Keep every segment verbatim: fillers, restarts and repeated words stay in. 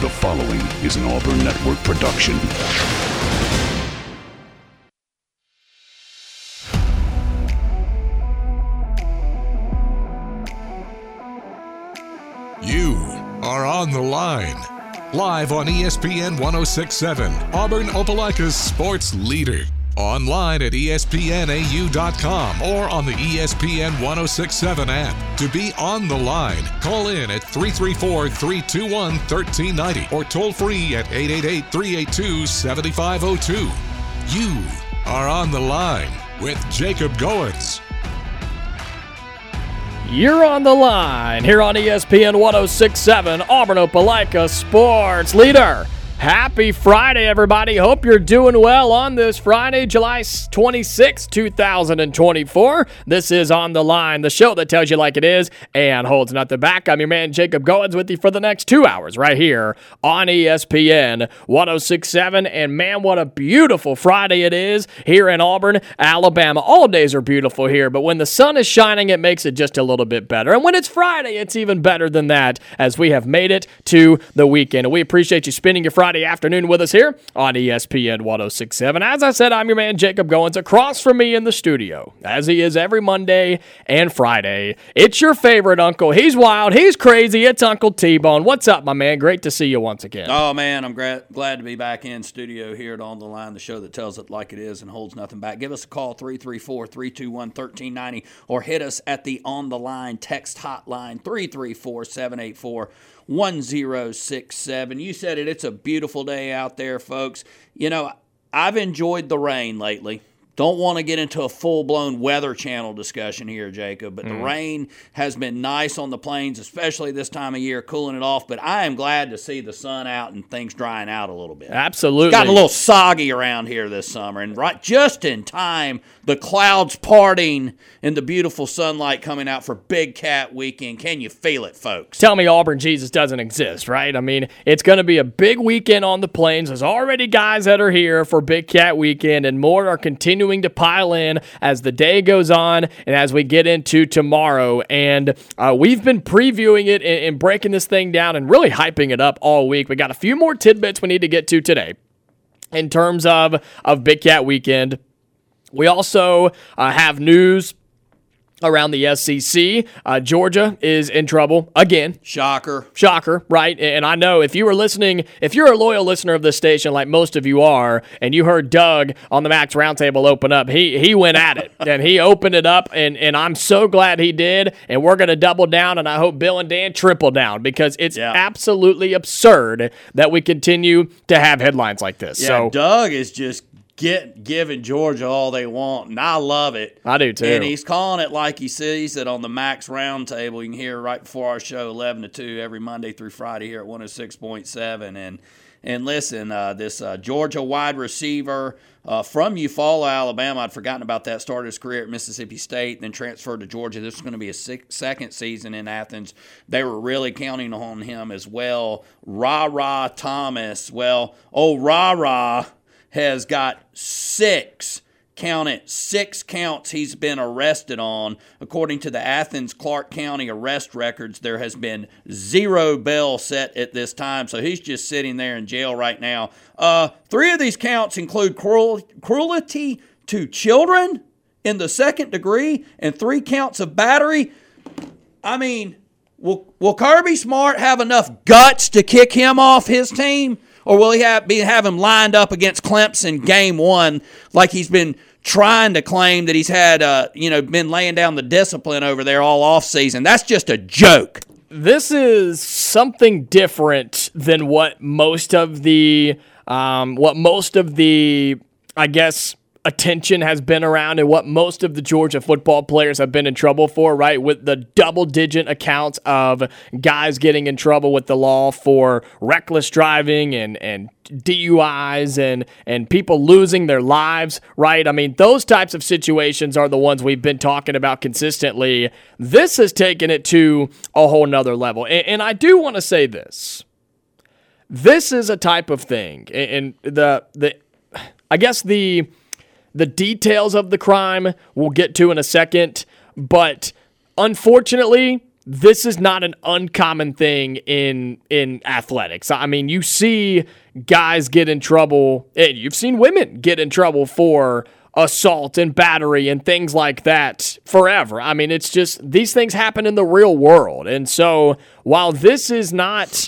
The following is an Auburn Network production. You are on the line. Live on E S P N one oh six point seven, Auburn Opelika's sports leader. Online at E S P N A U dot com or on the E S P N one oh six point seven app. To be on the line, call in at three three four, three two one, one three nine zero or toll free at eight eight eight, three eight two, seven five zero two. You are on the line with Jacob Goins. You're on the line here on E S P N one oh six point seven, Auburn Opelika sports leader. Happy Friday, everybody. Hope you're doing well on this Friday, July twenty-sixth, two thousand twenty-four. This is On the Line, the show that tells you like it is and holds nothing back. I'm your man, Jacob Goins, with you for the next two hours right here on E S P N one oh six point seven. And man, what a beautiful Friday it is here in Auburn, Alabama. All days are beautiful here, but when the sun is shining, it makes it just a little bit better. And when it's Friday, it's even better than that, as we have made it to the weekend. And we appreciate you spending your Friday afternoon with us here on E S P N one oh six point seven. As I said, I'm your man, Jacob Goins, across from me in the studio, as he is every Monday and Friday. It's your favorite uncle. He's wild. He's crazy. It's Uncle T-Bone. What's up, my man? Great to see you once again. Oh, man, I'm gra- glad to be back in studio here at On the Line, the show that tells it like it is and holds nothing back. Give us a call, three three four, three two one, one three nine zero, or hit us at the On the Line text hotline, three three four, seven eight four, one oh six seven. You said it. It's a beautiful day out there, folks. You know, I've enjoyed the rain lately. Don't want to get into a full-blown Weather Channel discussion here, Jacob, but mm. the rain has been nice on the plains, especially this time of year, cooling it off. But I am glad to see the sun out and things drying out a little bit. Absolutely. It's gotten a little soggy around here this summer, and right just in time, the clouds parting and the beautiful sunlight coming out for Big Cat Weekend. Can you feel it, folks? Tell me Auburn Jesus doesn't exist, right? I mean, it's going to be a big weekend on the plains. There's already guys that are here for Big Cat Weekend, and more are continuing to pile in as the day goes on and as we get into tomorrow. And uh, we've been previewing it and, and breaking this thing down and really hyping it up all week. We got a few more tidbits we need to get to today in terms of, of Big Cat Weekend. We also uh, have news around the S E C. Uh, Georgia is in trouble again. Shocker. Shocker, right? And I know if you were listening, if you're a loyal listener of this station, like most of you are, and you heard Doug on the Max Roundtable open up, he he went at it. And he opened it up, and, and I'm so glad he did. And we're going to double down, and I hope Bill and Dan triple down, because it's yeah. absolutely absurd that we continue to have headlines like this. Yeah, so Doug is just Get giving Georgia all they want, and I love it. I do too. And he's calling it like he sees it on the Max Roundtable. You can hear right before our show, eleven to two, every Monday through Friday here at one oh six point seven. And and listen, uh, this uh, Georgia wide receiver uh, from Eufaula, Alabama, I'd forgotten about that. Started his career at Mississippi State, then transferred to Georgia. This is going to be a six, second season in Athens. They were really counting on him as well. Ra-Ra Thomas. Well, oh, Ra-Ra has got six, count it, six counts he's been arrested on. According to the Athens Clark County arrest records, there has been zero bail set at this time, so he's just sitting there in jail right now. Uh, three of these counts include cruel, cruelty to children in the second degree and three counts of battery. I mean, will, will Kirby Smart have enough guts to kick him off his team? Or will he have, be, have him lined up against Clemson game one like he's been trying to claim that he's had, uh, you know, been laying down the discipline over there all offseason? That's just a joke. This is something different than what most of the, um, what most of the, I guess, attention has been around and what most of the Georgia football players have been in trouble for, right? With the double-digit accounts of guys getting in trouble with the law for reckless driving and, and D U Is and, and people losing their lives, right? I mean, those types of situations are the ones we've been talking about consistently. This has taken it to a whole nother level. And, and I do want to say this. This is a type of thing, and the the I guess the The details of the crime we'll get to in a second, but unfortunately, this is not an uncommon thing in in athletics. I mean, you see guys get in trouble, and you've seen women get in trouble for assault and battery and things like that forever. I mean, it's just, these things happen in the real world. And so while this is not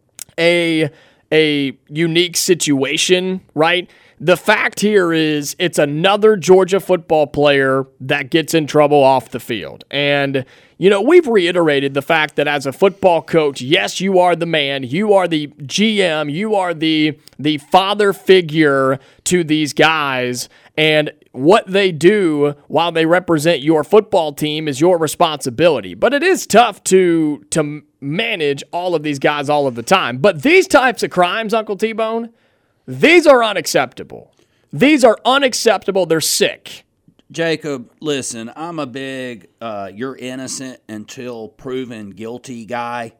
a a unique situation, right? The fact here is it's another Georgia football player that gets in trouble off the field. And, you know, we've reiterated the fact that as a football coach, yes, you are the man, you are the G M, you are the the father figure to these guys, and what they do while they represent your football team is your responsibility. But it is tough to to manage all of these guys all of the time. But these types of crimes, Uncle T-Bone, these are unacceptable. These are unacceptable. They're sick. Jacob, listen, I'm a big uh, you're innocent until proven guilty guy.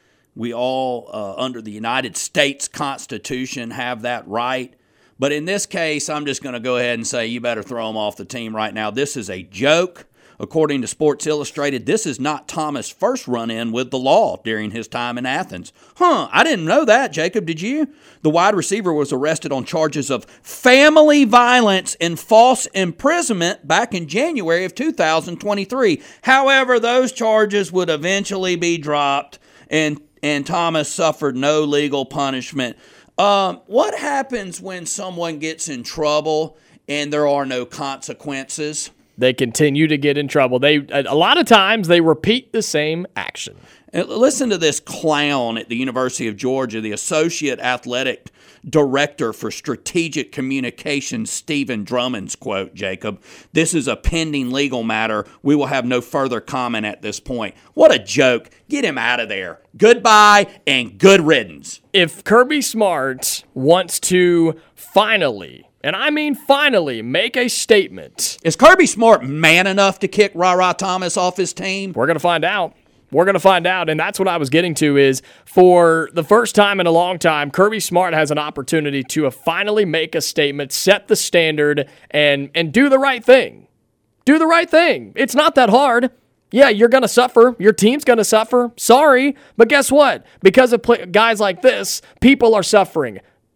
We all, uh, under the United States Constitution, have that right. But in this case, I'm just going to go ahead and say you better throw him off the team right now. This is a joke. According to Sports Illustrated, this is not Thomas' first run-in with the law during his time in Athens. Huh, I didn't know that, Jacob, did you? The wide receiver was arrested on charges of family violence and false imprisonment back in January of two thousand twenty-three. However, those charges would eventually be dropped, and, and Thomas suffered no legal punishment. Um, what happens when someone gets in trouble and there are no consequences? They continue to get in trouble. They a lot of times they repeat the same action. And listen to this clown at the University of Georgia, the Associate Athletic Director for Strategic Communications, Stephen Drummond's quote, Jacob. This is a pending legal matter. We will have no further comment at this point. What a joke. Get him out of there. Goodbye and good riddance. If Kirby Smart wants to finally, and I mean finally, make a statement. Is Kirby Smart man enough to kick Ra-Ra Thomas off his team? We're going to find out. We're going to find out, and that's what I was getting to is for the first time in a long time, Kirby Smart has an opportunity to finally make a statement, set the standard, and and do the right thing. Do the right thing. It's not that hard. Yeah, you're going to suffer. Your team's going to suffer. Sorry, but guess what? Because of play- guys like this, people are suffering.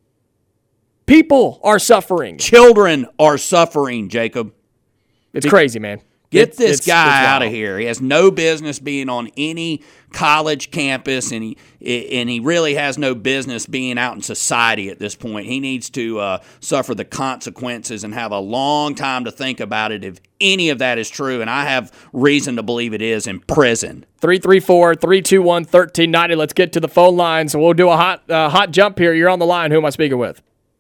People are suffering. Children are suffering, Jacob. It's crazy, man. Get it's, this it's, guy it's out of here. He has no business being on any college campus, and he and he really has no business being out in society at this point. He needs to uh, suffer the consequences and have a long time to think about it if any of that is true, and I have reason to believe it is, in prison. three three four, three two one, one three nine zero. Let's get to the phone lines. We'll do a hot uh, hot jump here. You're on the line. Who am I speaking with?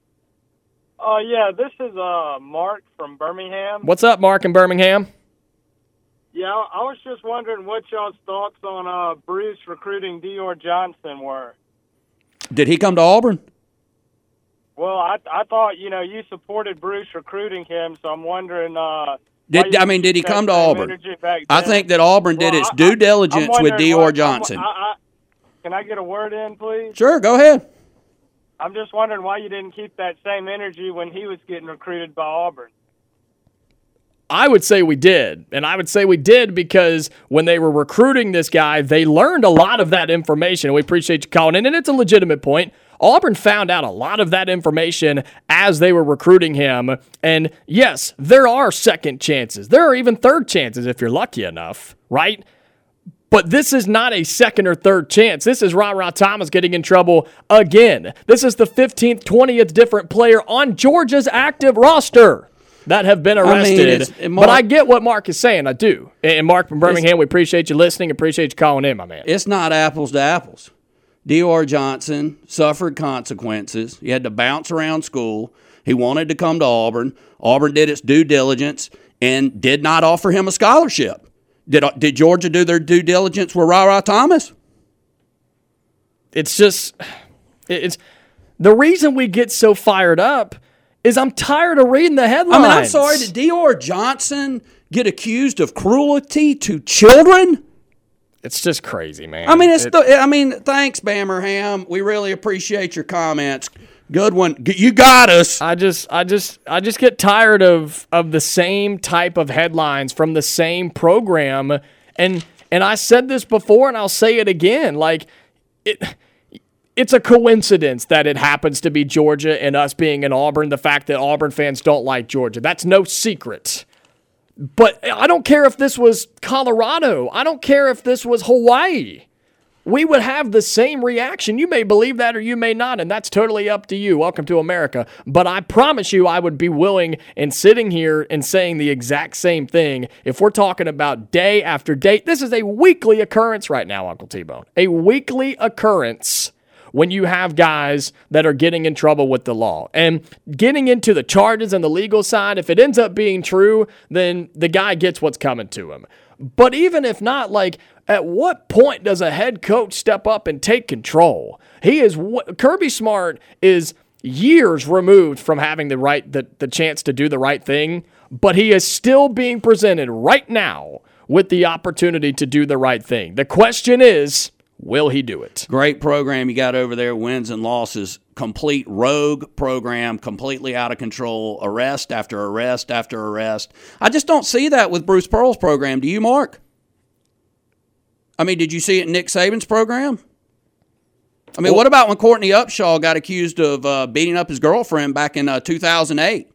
Uh, yeah, this is uh, Mark from Birmingham. What's up, Mark in Birmingham? Yeah, I was just wondering what y'all's thoughts on uh, Bruce recruiting Dior Johnson were. Did he come to Auburn? Well, I I thought, you know, you supported Bruce recruiting him, so I'm wondering... Uh, Did I mean, did he come to Auburn? I think that Auburn did well, its I, due diligence with Dior what, Johnson. I, I, can I get a word in, please? Sure, go ahead. I'm just wondering why you didn't keep that same energy when he was getting recruited by Auburn. I would say we did. And I would say we did because when they were recruiting this guy, they learned a lot of that information. We appreciate you calling in, and it's a legitimate point. Auburn found out a lot of that information as they were recruiting him. And yes, there are second chances. There are even third chances if you're lucky enough, right? But this is not a second or third chance. This is Ra-Ra Thomas getting in trouble again. This is the fifteenth, twentieth different player on Georgia's active roster that have been arrested. I mean, Mark, but I get what Mark is saying. I do. And Mark from Birmingham, we appreciate you listening. Appreciate you calling in, my man. It's not apples to apples. Dior Johnson suffered consequences. He had to bounce around school. He wanted to come to Auburn. Auburn did its due diligence and did not offer him a scholarship. Did, did Georgia do their due diligence with Ra-Ra Thomas? It's just, it's the reason we get so fired up is I'm tired of reading the headlines. I mean, I'm sorry, did Dior Johnson get accused of cruelty to children? It's just crazy, man. I mean, it's it, the, I mean, thanks, Bammerham. We really appreciate your comments. Good one. You got us. I just I just I just get tired of of the same type of headlines from the same program, and And I said this before, and I'll say it again. Like, it, it's a coincidence that it happens to be Georgia and us being in Auburn, the fact that Auburn fans don't like Georgia. That's no secret. But I don't care if this was Colorado. I don't care if this was Hawaii. We would have the same reaction. You may believe that or you may not, and that's totally up to you. Welcome to America. But I promise you I would be willing and sitting here and saying the exact same thing if we're talking about day after day. This is a weekly occurrence right now, Uncle T-Bone. A weekly occurrence when you have guys that are getting in trouble with the law. And getting into the charges and the legal side, if it ends up being true, then the guy gets what's coming to him. But even if not, like, at what point does a head coach step up and take control? He is Kirby Smart is years removed from having the right the, the chance to do the right thing, but he is still being presented right now with the opportunity to do the right thing. The question is, will he do it? Great program you got over there, wins and losses. Complete rogue program, completely out of control, arrest after arrest after arrest. I just don't see that with Bruce Pearl's program. Do you, Mark? I mean, did you see it in Nick Saban's program? I mean, well, what about when Courtney Upshaw got accused of uh, beating up his girlfriend back in uh, two thousand eight?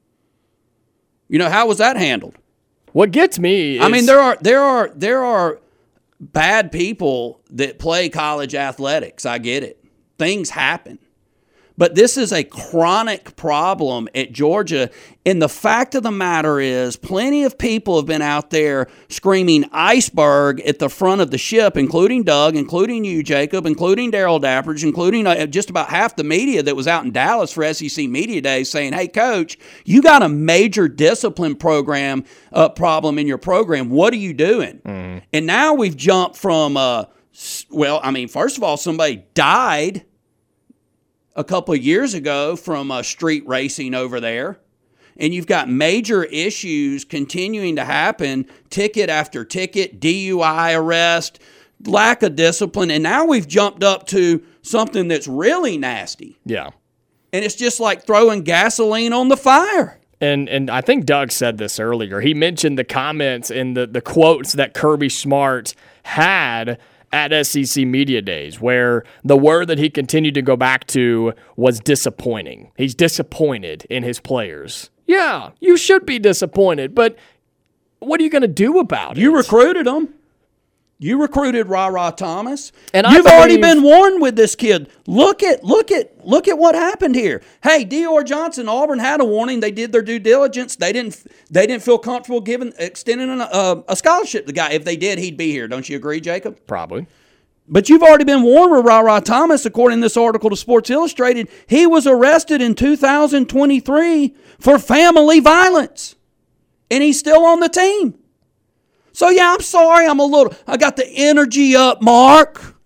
You know, how was that handled? What gets me is... I mean, there are there are there are bad people that play college athletics. I get it. Things happen. But this is a chronic problem at Georgia. And the fact of the matter is, plenty of people have been out there screaming iceberg at the front of the ship, including Doug, including you, Jacob, including Daryl Dappridge, including just about half the media that was out in Dallas for S E C Media Days saying, hey, Coach, you got a major discipline program uh, problem in your program. What are you doing? Mm. And now we've jumped from, uh, well, I mean, first of all, somebody died a couple of years ago from uh, street racing over there. And you've got major issues continuing to happen, ticket after ticket, D U I arrest, lack of discipline. And now we've jumped up to something that's really nasty. Yeah. And it's just like throwing gasoline on the fire. And and I think Doug said this earlier. He mentioned the comments and the, the quotes that Kirby Smart had at S E C Media Days, where the word that he continued to go back to was disappointing. He's disappointed in his players. Yeah, you should be disappointed, but what are you going to do about it? You recruited them. You recruited Ra-Ra Thomas. And You've believe, already been warned with this kid. Look at look at look at what happened here. Hey, Dior Johnson, Auburn had a warning. They did their due diligence. They didn't they didn't feel comfortable giving extending an, uh, a scholarship to the guy. If they did, he'd be here. Don't you agree, Jacob? Probably. But you've already been warned with Ra-Ra Thomas, according to this article to Sports Illustrated. He was arrested in two thousand twenty-three for family violence, and he's still on the team. So, yeah, I'm sorry. I'm a little, I got the energy up, Mark.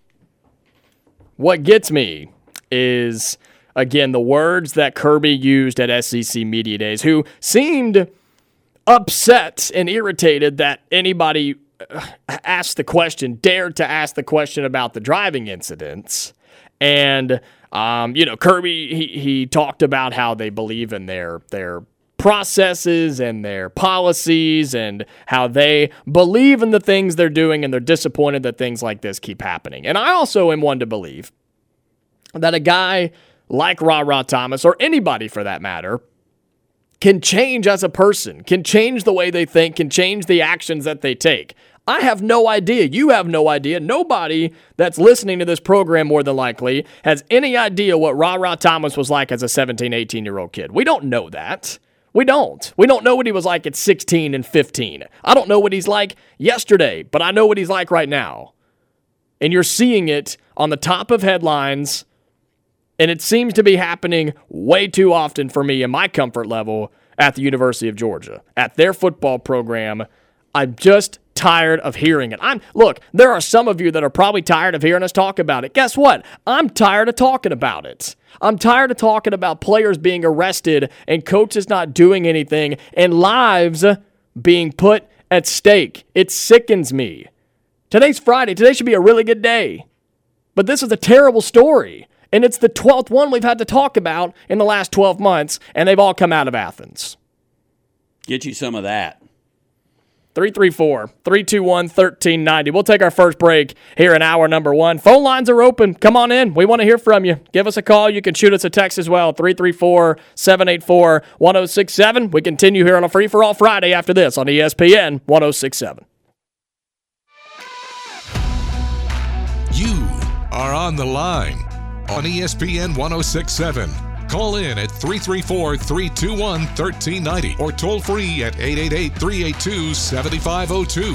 What gets me is, again, the words that Kirby used at S E C Media Days, who seemed upset and irritated that anybody asked the question, dared to ask the question about the driving incidents. And, um, you know, Kirby, he, he talked about how they believe in their their processes and their policies and how they believe in the things they're doing, and they're disappointed that things like this keep happening. And I also am one to believe that a guy like Ra-Ra Thomas, or anybody for that matter, can change as a person, can change the way they think, can change the actions that they take. I have no idea. You have no idea. Nobody that's listening to this program, more than likely, has any idea what Ra-Ra Thomas was like as a seventeen, eighteen-year-old kid. We don't know that. We don't. We don't know what he was like at sixteen and fifteen. I don't know what he's like yesterday, but I know what he's like right now. And you're seeing it on the top of headlines, and it seems to be happening way too often for me in my comfort level at the University of Georgia, at their football program. I'm just tired of hearing it. I'm look, there are some of you that are probably tired of hearing us talk about it. Guess what? I'm tired of talking about it. I'm tired of talking about players being arrested and coaches not doing anything and lives being put at stake. It sickens me. Today's Friday. Today should be a really good day. But this is a terrible story. And it's the twelfth one we've had to talk about in the last twelve months, and they've all come out of Athens. Get you some of that. three three four, three two one, one three nine zero. We'll take our first break here in hour number one. Phone lines are open. Come on in. We want to hear from you. Give us a call. You can shoot us a text as well, three three four, seven eight four, one oh six seven. We continue here on a Free For All Friday after this on E S P N one oh six point seven. You are on the line on E S P N one oh six point seven. Call in at three three four, three two one, one three nine zero or toll free at eight eight eight, three eight two, seven five zero two.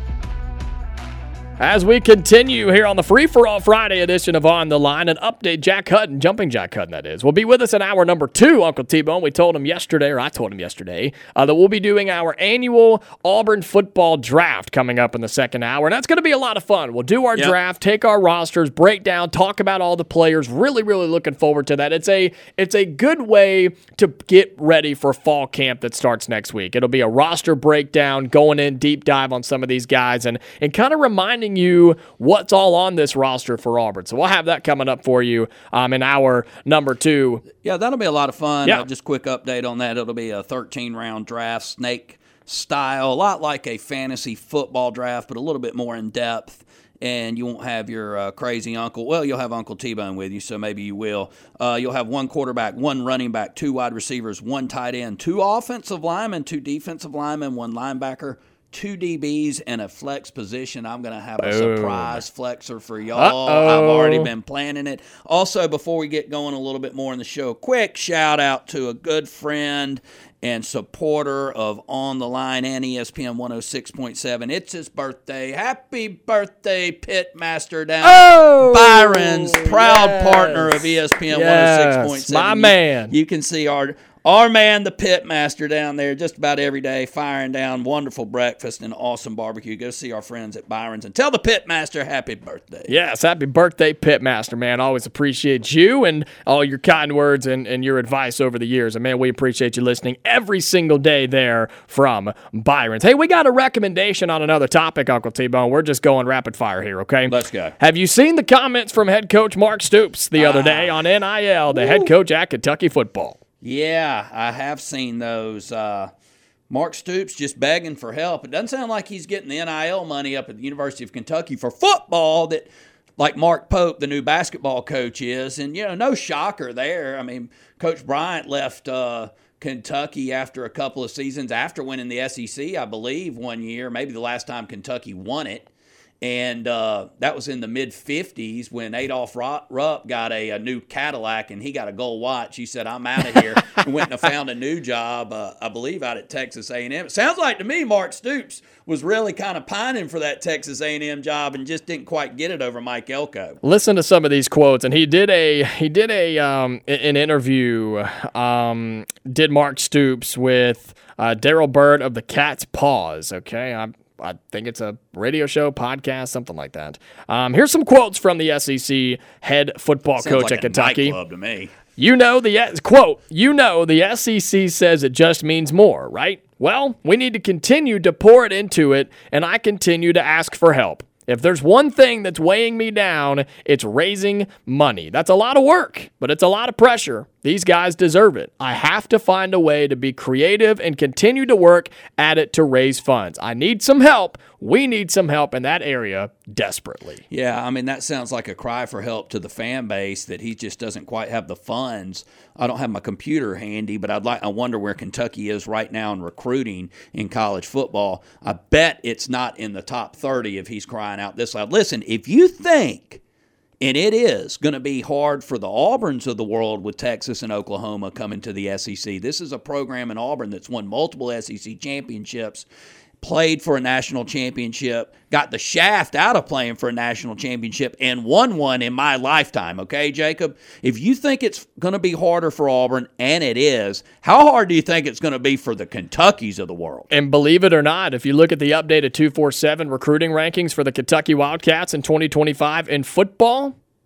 As we continue here on the Free For All Friday edition of On the Line, an update, Jack Hutton, jumping Jack Hutton that is, will be with us in hour number two, Uncle T-Bone. We told him yesterday, or I told him yesterday, uh, that we'll be doing our annual Auburn football draft coming up in the second hour, and that's going to be a lot of fun. We'll do our yep. draft, take our rosters, break down, talk about all the players. Really, really looking forward to that. It's a, it's a good way to get ready for fall camp that starts next week. It'll be a roster breakdown, going in deep dive on some of these guys, and, and kind of reminding you what's all on this roster for Auburn. So we'll have that coming up for you um, in hour number two. Yeah, that'll be a lot of fun. Yeah. Uh, just quick update on that. It'll be a thirteen-round draft, snake style, a lot like a fantasy football draft, but a little bit more in depth. And you won't have your uh, crazy uncle. Well, you'll have Uncle T-Bone with you, so maybe you will. Uh, you'll have one quarterback, one running back, two wide receivers, one tight end, two offensive linemen, two defensive linemen, one linebacker, two D Bs, and a flex position. I'm going to have a Boom. surprise flexer for y'all. Uh-oh. I've already been planning it. Also, before we get going a little bit more in the show, quick shout out to a good friend and supporter of On the Line and E S P N one oh six point seven. It's his birthday. Happy birthday, Pitmaster down Oh, Byron's proud yes. partner of E S P N yes. one oh six point seven. My you, man. You can see our Our man, the Pitmaster, down there just about every day, firing down wonderful breakfast and awesome barbecue. Go see our friends at Byron's and tell the Pitmaster happy birthday. Yes, happy birthday, Pitmaster, man. Always appreciate you and all your kind words and, and your advice over the years. And, man, we appreciate you listening every single day there from Byron's. Hey, we got a recommendation on another topic, Uncle T-Bone. We're just going rapid fire here, okay? Let's go. Have you seen the comments from head coach Mark Stoops the other Ah. day on N I L, the head coach at Kentucky football? Yeah, I have seen those. Uh, Mark Stoops just begging for help. It doesn't sound like he's getting the N I L money up at the University of Kentucky for football that, like Mark Pope, the new basketball coach, is. And, you know, no shocker there. I mean, Coach Bryant left uh, Kentucky after a couple of seasons, after winning the S E C, I believe, one year, maybe the last time Kentucky won it. And uh, that was in the mid-fifties when Adolph Rupp got a, a new Cadillac and he got a gold watch. He said, I'm out of here, and went and found a new job, uh, I believe, out at Texas A and M. It sounds like to me Mark Stoops was really kind of pining for that Texas A and M job and just didn't quite get it over Mike Elko. Listen to some of these quotes, and he did a he did a um, an interview. Um, did Mark Stoops with uh, Daryl Bird of the Cat's Paws? Okay, I'm. I think it's a radio show, podcast, something like that. Um, here's some quotes from the S E C head football Sounds coach like at a Kentucky. nightclub to me. You know the quote. You know the S E C says it just means more, right? Well, we need to continue to pour it into it, and I continue to ask for help. If there's one thing that's weighing me down, it's raising money. That's a lot of work, but it's a lot of pressure. These guys deserve it. I have to find a way to be creative and continue to work at it to raise funds. I need some help. We need some help in that area desperately. Yeah, I mean, that sounds like a cry for help to the fan base that he just doesn't quite have the funds. I don't have my computer handy, but I'd like. I wonder where Kentucky is right now in recruiting in college football. I bet it's not in the top thirty if he's crying out this loud. Listen, if you think, and it is going to be hard for the Auburns of the world with Texas and Oklahoma coming to the S E C. This is a program in Auburn that's won multiple S E C championships, played for a national championship, got the shaft out of playing for a national championship, and won one in my lifetime, okay, Jacob? If you think it's going to be harder for Auburn, and it is, how hard do you think it's going to be for the Kentuckys of the world? And believe it or not, if you look at the updated two forty-seven recruiting rankings for the Kentucky Wildcats in twenty twenty-five in football,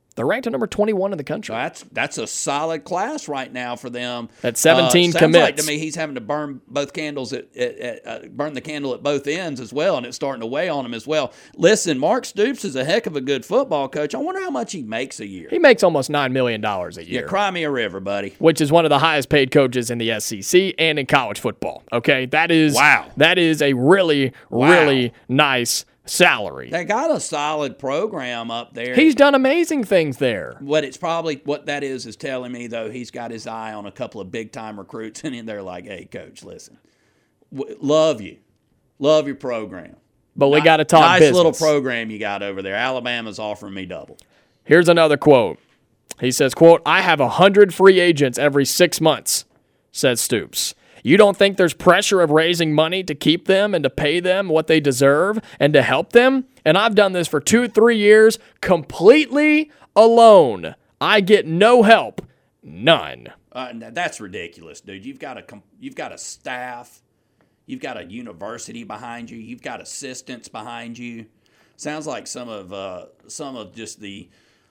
They're ranked at number twenty-one in the country. So that's that's a solid class right now for them. At seventeen uh, sounds commits. Like to me he's having to burn both candles at, at, at uh, burn the candle at both ends as well, and it's starting to weigh on him as well. Listen, Mark Stoops is a heck of a good football coach. I wonder how much he makes a year. He makes almost nine million dollars a year. Yeah, cry me a river, buddy. Which is one of the highest paid coaches in the S E C and in college football. Okay, that is wow. That is a really, wow. really nice salary. They got a solid program up there. He's done amazing things there. What it's probably what that is is telling me though he's got his eye on a couple of big time recruits, and they're like, "Hey, coach, listen, w- love you, love your program, but we Ni- got to talk nice business." Little program you got over there. Alabama's offering me double." Here's another quote. He says, "Quote: I have a hundred free agents every six months," says Stoops. You don't think there's pressure of raising money to keep them and to pay them what they deserve and to help them? And I've done this for two, three years completely alone. I get no help, none. Uh, that's ridiculous, dude. You've got a you've got a staff, you've got a university behind you, you've got assistants behind you. Sounds like some of uh, some of just the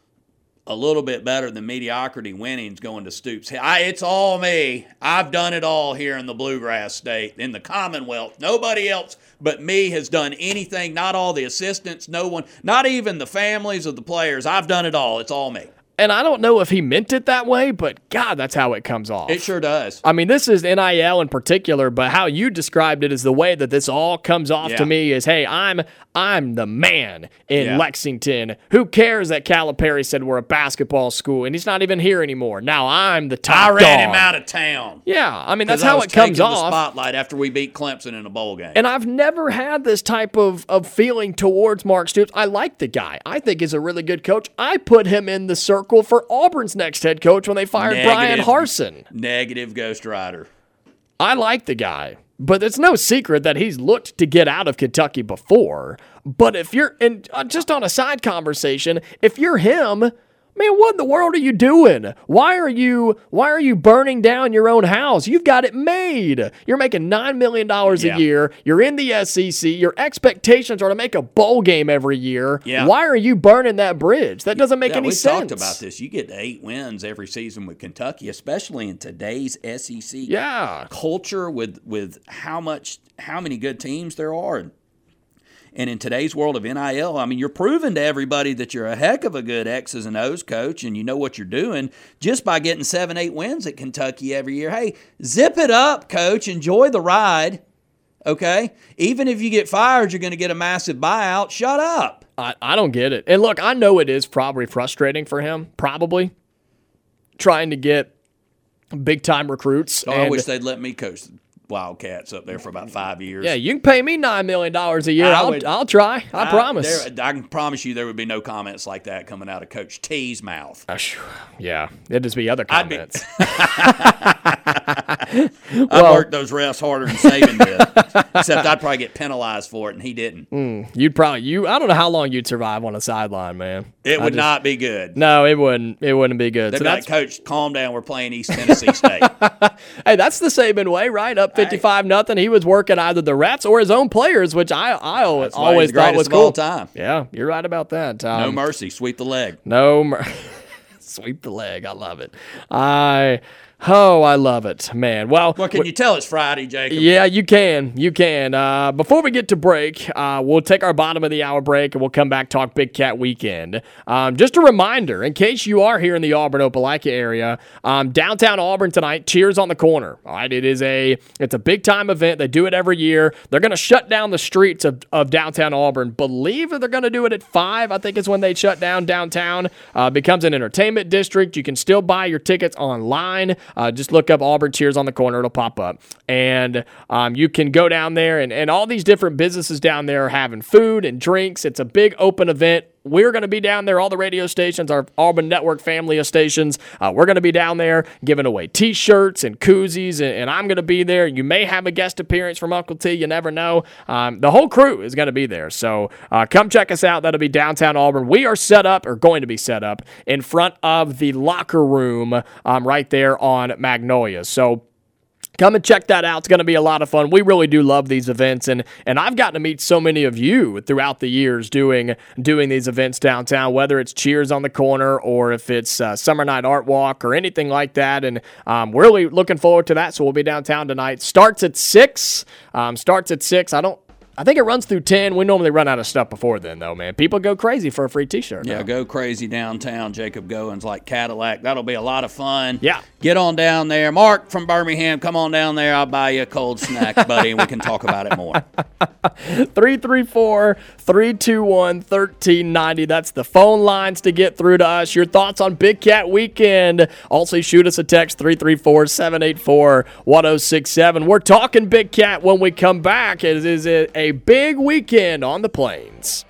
a little bit better than mediocrity winnings going to Stoops. I, it's all me. I've done it all here in the Bluegrass State, in the Commonwealth. Nobody else but me has done anything. Not all the assistants, no one, not even the families of the players. I've done it all. It's all me. And I don't know if he meant it that way, but God, that's how it comes off. It sure does. I mean, this is N I L in particular, but how you described it is the way that this all comes off yeah. to me is, hey, I'm I'm the man in yeah. Lexington. Who cares that Calipari said we're a basketball school and he's not even here anymore? Now I'm the top I ran dog. him out of town. Yeah, I mean, that's I how was it comes taking off. the spotlight after we beat Clemson in a bowl game. And I've never had this type of, of feeling towards Mark Stoops. I like the guy. I think he's a really good coach. I put him in the circle for Auburn's next head coach when they fired Negative, Brian Harsin. Negative Ghost Rider. I like the guy, but it's no secret that he's looked to get out of Kentucky before. But if you're, and just on a side conversation, if you're him, man, what in the world are you doing? Why are you why are you burning down your own house? You've got it made. You're making nine million dollars yeah. a year. You're in the S E C. Your expectations are to make a bowl game every year. Yeah. Why are you burning that bridge? That doesn't make yeah, any we sense. We talked about this. You get eight wins every season with Kentucky, especially in today's S E C yeah. culture with with how much how many good teams there are. And in today's world of N I L, I mean, you're proving to everybody that you're a heck of a good X's and O's coach and you know what you're doing just by getting seven, eight wins at Kentucky every year. Hey, zip it up, coach. Enjoy the ride, okay? Even if you get fired, you're going to get a massive buyout. Shut up. I, I don't get it. And look, I know it is probably frustrating for him, probably, trying to get big-time recruits. Oh, and I wish they'd let me coach Wildcats up there for about five years. Yeah, you can pay me nine million dollars a year. I I'll, would- I'll try. I, I- promise. there- I can promise you there would be no comments like that coming out of Coach T's mouth. Uh, sh- yeah, it'd just be other I'd be- comments. I worked those refs harder than Saban did, except I'd probably get penalized for it, and he didn't. You'd probably you. I don't know how long you'd survive on a sideline, man. It I would just- not be good. No, it wouldn't. It wouldn't be good. They'd So be like, that's Coach, calm down. We're playing East Tennessee State. hey, that's the Saban way, right? Up fifty-five nothing. He was working either the refs or his own players, which I I always, That's why he's always the thought greatest was of cool. all time. Yeah, you're right about that. Um, No mercy. Sweep the leg. No, mer- sweep the leg. I love it. I oh, I love it, man. Well, Well, can you tell it's Friday, Jacob? yeah, you can. You can. Uh, before we get to break, uh, we'll take our bottom of the hour break and we'll come back talk Big Cat Weekend. Um, just a reminder, in case you are here in the Auburn Opelika area, um, downtown Auburn tonight, Cheers on the Corner. All right, it is a it's a big time event. They do it every year. They're going to shut down the streets of, of downtown Auburn. Believe that they're going to do it at five. I think is when they shut down downtown. Uh, becomes an entertainment district. You can still buy your tickets online. Uh, just look up Auburn Cheers on the Corner. It'll pop up. And um, you can go down there, and, and all these different businesses down there are having food and drinks. It's a big open event. We're going to be down there, all the radio stations, our Auburn Network family of stations. Uh, we're going to be down there giving away T-shirts and koozies, and, and I'm going to be there. You may have a guest appearance from Uncle T. You never know. Um, the whole crew is going to be there. So uh, come check us out. That'll be downtown Auburn. We are set up, or going to be set up, in front of the locker room um, right there on Magnolia. So Come and check that out. It's going to be a lot of fun. We really do love these events, and and I've gotten to meet so many of you throughout the years doing doing these events downtown, whether it's Cheers on the Corner or if it's uh, Summer Night Art Walk or anything like that, and um, we're really looking forward to that, so we'll be downtown tonight. Starts at six. Um, starts at six. I don't I think it runs through ten. We normally run out of stuff before then, though, man. People go crazy for a free T-shirt. Yeah, now. go crazy downtown. Jacob Goins like Cadillac. That'll be a lot of fun. Yeah. Get on down there. Mark from Birmingham, come on down there. I'll buy you a cold snack, buddy, and we can talk about it more. three three four, three two one, one three nine zero. That's the phone lines to get through to us. Your thoughts on Big Cat Weekend. Also, shoot us a text, three three four, seven eight four, one oh six seven. We're talking Big Cat when we come back. It is a big weekend on the Plains.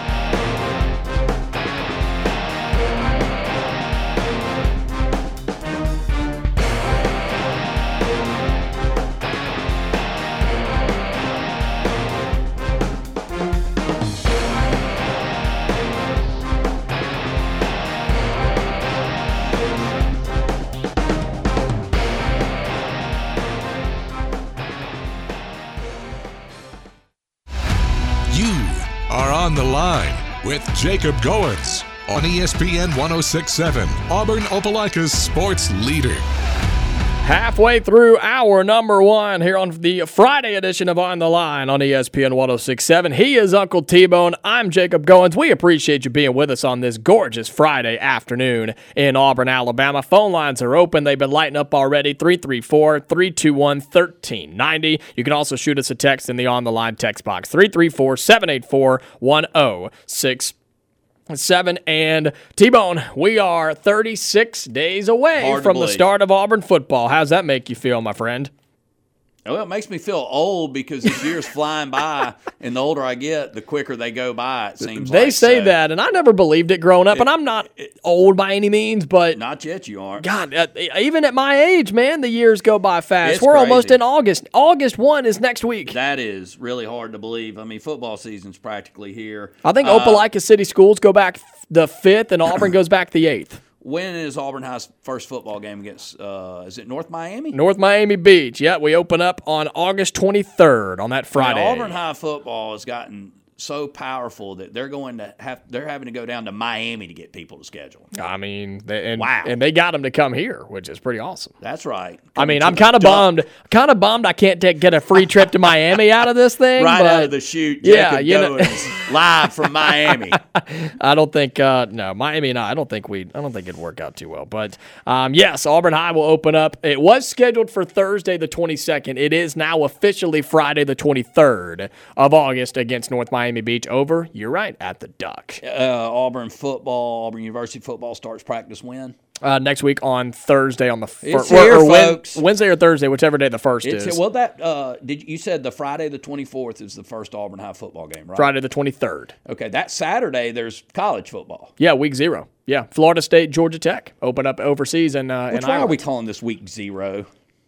On the Line with Jacob Goins on E S P N one oh six point seven, Auburn Opelika's sports leader. Halfway through hour number one here on the Friday edition of On the Line on E S P N one oh six point seven. He is Uncle T-Bone. I'm Jacob Goins. We appreciate you being with us on this gorgeous Friday afternoon in Auburn, Alabama. Phone lines are open. They've been lighting up already. three three four, three two one, one three nine zero. You can also shoot us a text in the On the Line text box. three three four, seven eight four, one oh six seven. And T-Bone, we are thirty-six days away Hard from to the believe. start of Auburn football. How's that make you feel, my friend? Well, it makes me feel old because this year's flying by, and the older I get, the quicker they go by, it seems They like. say So, that, and I never believed it growing up, and I'm not old by any means, but Not yet, you aren't. God, uh, even at my age, man, the years go by fast. It's We're almost crazy. in August. August first is next week. That is really hard to believe. I mean, football season's practically here. I think Uh, Opelika City Schools go back the fifth, and Auburn goes back the eighth. When is Auburn High's first football game against, uh, is it North Miami? North Miami Beach. Yeah, we open up on August twenty-third on that Friday. Auburn High football has gotten so powerful that they're going to have they're having to go down to Miami to get people to schedule. I mean, they, and, Wow. and they got them to come here, which is pretty awesome. That's right. I mean, Coming I'm to the kind of Duck. bummed. Kind of bummed I can't take, get a free trip to Miami out of this thing. Right but out of the chute. Yeah, Jacob you know- Goins, live from Miami. I don't think uh, no Miami and I, I don't think we I don't think it'd work out too well. But um, yes, Auburn High will open up. It was scheduled for Thursday the twenty-second. It is now officially Friday the twenty-third of August against North Miami Beach. Over, you're right, at the Duck. Uh, Auburn football, Auburn University football starts practice when? Uh, next week on Thursday on the It's fir- here, or, or Wed- folks. Wednesday or Thursday, whichever day the first It's is. well that uh, did you said the Friday the twenty-fourth is the first Auburn High football game, right? Friday the twenty-third. Okay, that Saturday there's college football. Yeah, week zero. Yeah, Florida State, Georgia Tech open up overseas and uh, Which in why are Ireland. we calling this week zero?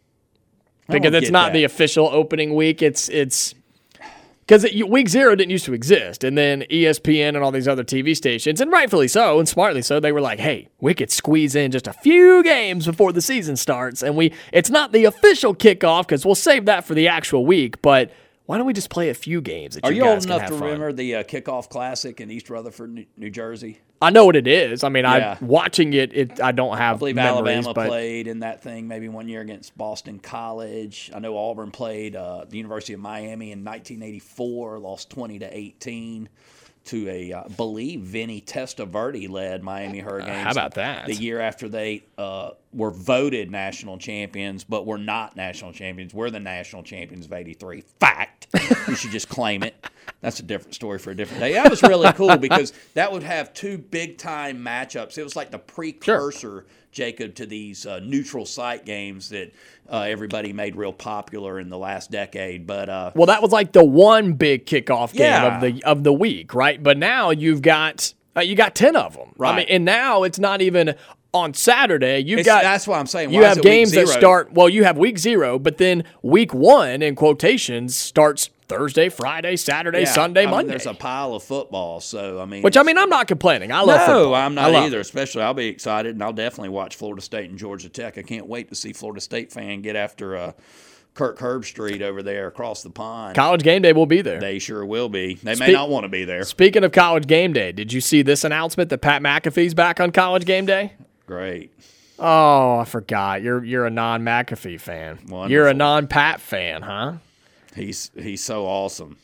I Because don't it's get not that. the official opening week. It's it's because it, week zero didn't used to exist, and then E S P N and all these other T V stations, and rightfully so, and smartly so, they were like, "Hey, we could squeeze in just a few games before the season starts, and we it's not the official kickoff because we'll save that for the actual week, but." Why don't we just play a few games that Are you you guys old can enough have to fun? remember the uh, kickoff classic in East Rutherford, New, New Jersey? I know what it is. I mean, Yeah. I watching it, it. I don't have I believe memories, Alabama but played in that thing maybe one year against Boston College. I know Auburn played uh, the University of Miami in nineteen eighty-four, lost twenty to eighteen to a, uh, I believe, Vinny Testaverde led Miami Hurricanes. how about that? The year after they uh, were voted national champions, but were not national champions. We're the national champions of eighty-three. Fact. We should just claim it. That's a different story for a different day. That was really cool because that would have two big-time matchups. It was like the precursor, Jacob, to these uh, neutral site games that uh, everybody made real popular in the last decade. But uh, well, that was like the one big kickoff game Yeah. of the of the week, right? But now you've got uh, you got ten of them, I Right. mean, and now it's not even on Saturday. You've It's- got that's what I'm saying. You Why is have it week games that zero? start. Well, you have week zero, but then week one in quotations starts Thursday, Friday, Saturday, yeah, Sunday, I mean, Monday. there's a pile of football. So I mean, which I mean, I'm not complaining. I love no, football. I'm I not love either. it. Especially, I'll be excited, and I'll definitely watch Florida State and Georgia Tech. I can't wait to see Florida State fan get after a Kirk Herbstreit over there across the pond. College Game Day will be there. They sure will be. They Spe- may not want to be there. Speaking of College Game Day, did you see this announcement that Pat McAfee's back on College Game Day? Great. Oh, I forgot. You're you're a non-McAfee fan. Wonderful. You're a non-Pat fan, huh? He's he's so awesome.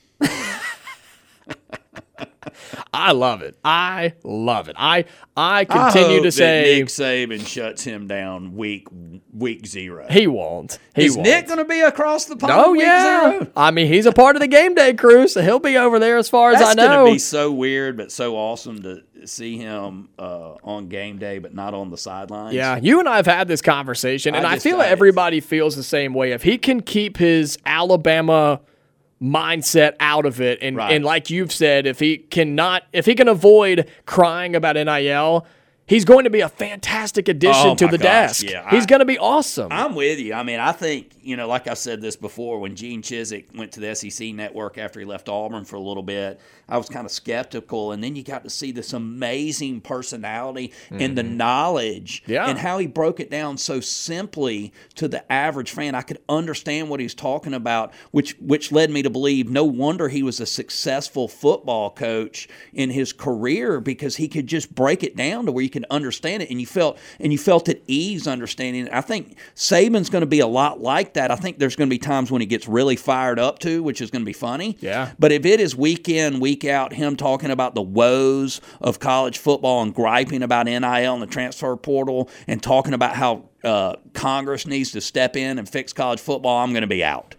I love it. I love it. I I I continue hope to that say Nick Saban shuts him down week week zero. he won't. He Is won't. Nick going to be across the pond? Oh week yeah. zero? I mean, he's a part of the Game Day crew, so he'll be over there as far as That's I know. going to be so weird, but so awesome to see him uh, on game day, but not on the sidelines. Yeah, you and I have had this conversation, and I I, just- feel I- everybody feels the same way. If he can keep his Alabama mindset out of it, and, Right. and like you've said, if he cannot, if he can avoid crying about N I L, he's going to be a fantastic addition Oh, to my the gosh, desk. yeah, he's I- going to be awesome. I'm with you. I mean, I think, you know, like I said this before, when Gene Chizik went to the S E C network after he left Auburn for a little bit, I was kind of skeptical. And then you got to see this amazing personality and the knowledge Yeah. and how he broke it down so simply to the average fan. I could understand what he was talking about, which, which led me to believe no wonder he was a successful football coach in his career, because he could just break it down to where you can understand it, and you felt and you felt at ease understanding it. I think Saban's going to be a lot like that. I think there's going to be times when he gets really fired up too, which is going to be funny. Yeah. But if it is week in, week out, him talking about the woes of college football and griping about N I L and the transfer portal and talking about how uh, Congress needs to step in and fix college football, I'm going to be out.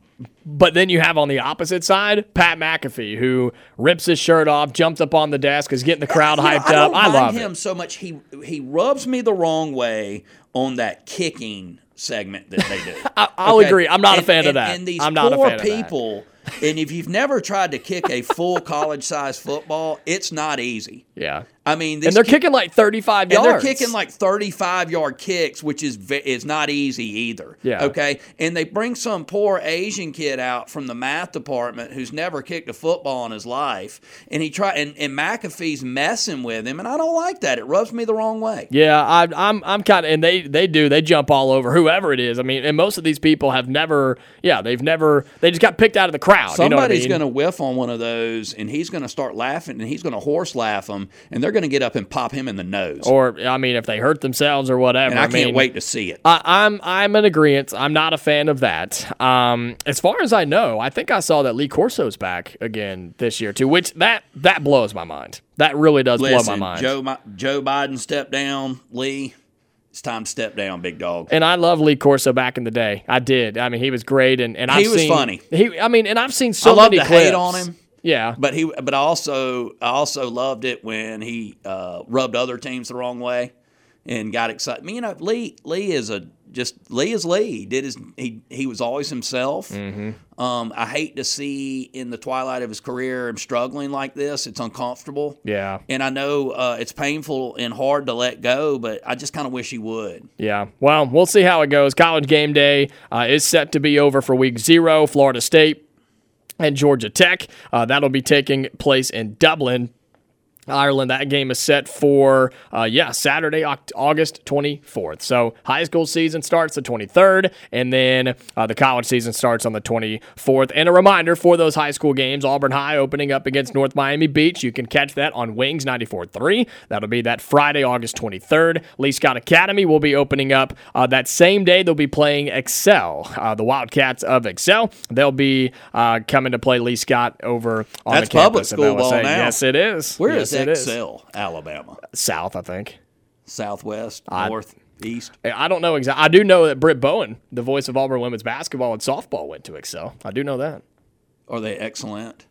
But then you have on the opposite side, Pat McAfee, who rips his shirt off, jumps up on the desk, is getting the crowd You know, hyped I up. don't I mind love him it. so much. He he rubs me the wrong way on that kicking segment that they do. I, I'll Okay? agree. I'm not a And- fan and- of that. And these I'm not poor a fan of that. people. And if you've never tried to kick a full college-sized football, it's not easy. Yeah. I mean, these And they're ki- kicking like thirty-five and yards. they're kicking like thirty-five yard kicks, which is ve- is not easy either. Yeah. Okay. And they bring some poor Asian kid out from the math department who's never kicked a football in his life, and he try and, and McAfee's messing with him, and I don't like that. It rubs me the wrong way. Yeah, I, I'm I'm kind of, and they they do they jump all over whoever it is. I mean, and most of these people have never, yeah, they've never, they just got picked out of the crowd. Somebody's you know what I mean? going to whiff on one of those, and he's going to start laughing, and he's going to horse laugh them, and they're going to get up and pop him in the nose. or I mean, if they hurt themselves or whatever. and I, can't mean, wait to see it. I, I'm I'm in agreement. I'm not a fan of that. Um, as far as I know, I think I saw that Lee Corso's back again this year too, which that that blows my mind. That really does Listen, blow my mind. Joe Mi- Joe Biden stepped down. Lee, it's time to step down, big dog. And I love Lee Corso back in the day. I did. I mean, he was great, and, and I've He was seen, funny. He, I mean, and I've seen so I love many to clips. hate on him. Yeah, But he, but I also, I also loved it when he uh, rubbed other teams the wrong way, and got excited. I mean, you know, Lee, Lee is a just Lee is Lee. He did his, he, he was always himself. Mm-hmm. Um, I hate to see in the twilight of his career him struggling like this. It's uncomfortable. yeah, And I know uh, it's painful and hard to let go, but I just kind of wish he would. yeah. Well, we'll see how it goes. College Game Day uh, is set to be over for week zero. Florida State and Georgia Tech. Uh, that'll be taking place in Dublin, Ireland. That game is set for, uh, yeah, Saturday, August twenty-fourth. So high school season starts the twenty-third, and then uh, the college season starts on the twenty-fourth. And a reminder for those high school games, Auburn High opening up against North Miami Beach. You can catch that on Wings ninety-four point three. That'll be that Friday, August twenty-third. Lee Scott Academy will be opening up uh, that same day. They'll be playing Excel, uh, the Wildcats of Excel. They'll be uh, coming to play Lee Scott over on That's the campus public of school L S A. ball now. Yes, it is. Where yes, is it is. Excel, Alabama? South, I think. Southwest, I- north, east. I don't know exactly. I do know that Britt Bowen, the voice of Auburn women's basketball and softball, went to Excel. I do know that. Are they excellent?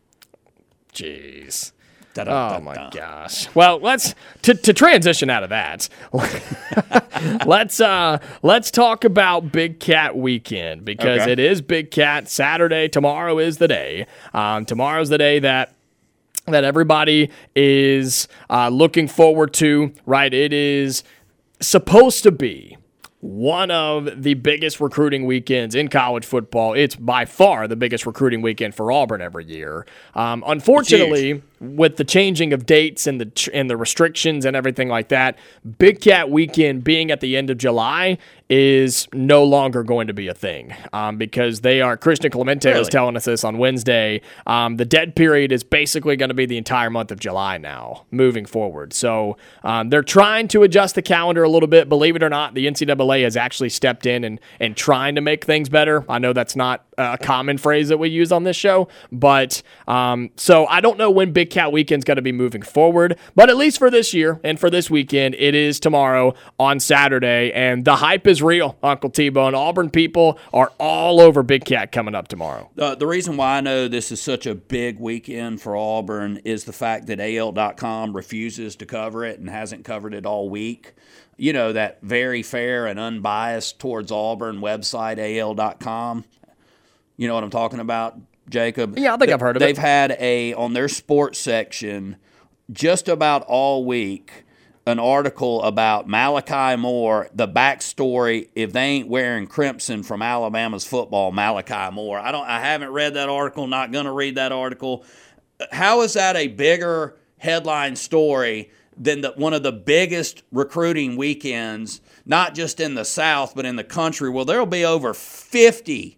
Jeez. Da-da-da-da. Oh my gosh. Well, let's to, to transition out of that. let's uh let's talk about Big Cat Weekend, because Okay. it is Big Cat Saturday. Tomorrow is the day. Um, tomorrow's the day that that everybody is uh, looking forward to. Right? It is supposed to be one of the biggest recruiting weekends in college football. It's by far the biggest recruiting weekend for Auburn every year. Um, unfortunately, with the changing of dates and the and the restrictions and everything like that, Big Cat Weekend being at the end of July is no longer going to be a thing um, because they are, Christian Clemente Really? was telling us this on Wednesday, um, the dead period is basically going to be the entire month of July now, moving forward. So um, they're trying to adjust the calendar a little bit. Believe it or not, the N C double A has actually stepped in and, and trying to make things better. I know that's not a common phrase that we use on this show, but um, so I don't know when Big Cat Weekend's going to be moving forward, but at least for this year and for this weekend, it is tomorrow on Saturday, and the hype is real, Uncle T-Bone. Auburn people are all over Big Cat coming up tomorrow. Uh, the reason why I know this is such a big weekend for Auburn is the fact that A L dot com refuses to cover it and hasn't covered it all week. You know, that very fair and unbiased towards Auburn website, A L dot com. You know what I'm talking about, Jacob? Yeah, I think I've heard of They've it. They've had a, on their sports section, just about all week, an article about Malachi Moore, the backstory, if they ain't wearing crimson from Alabama's football, Malachi Moore. I don't I haven't read that article, not going to read that article. How is that a bigger headline story than the, one of the biggest recruiting weekends, not just in the South, but in the country? Well, there'll be over fifty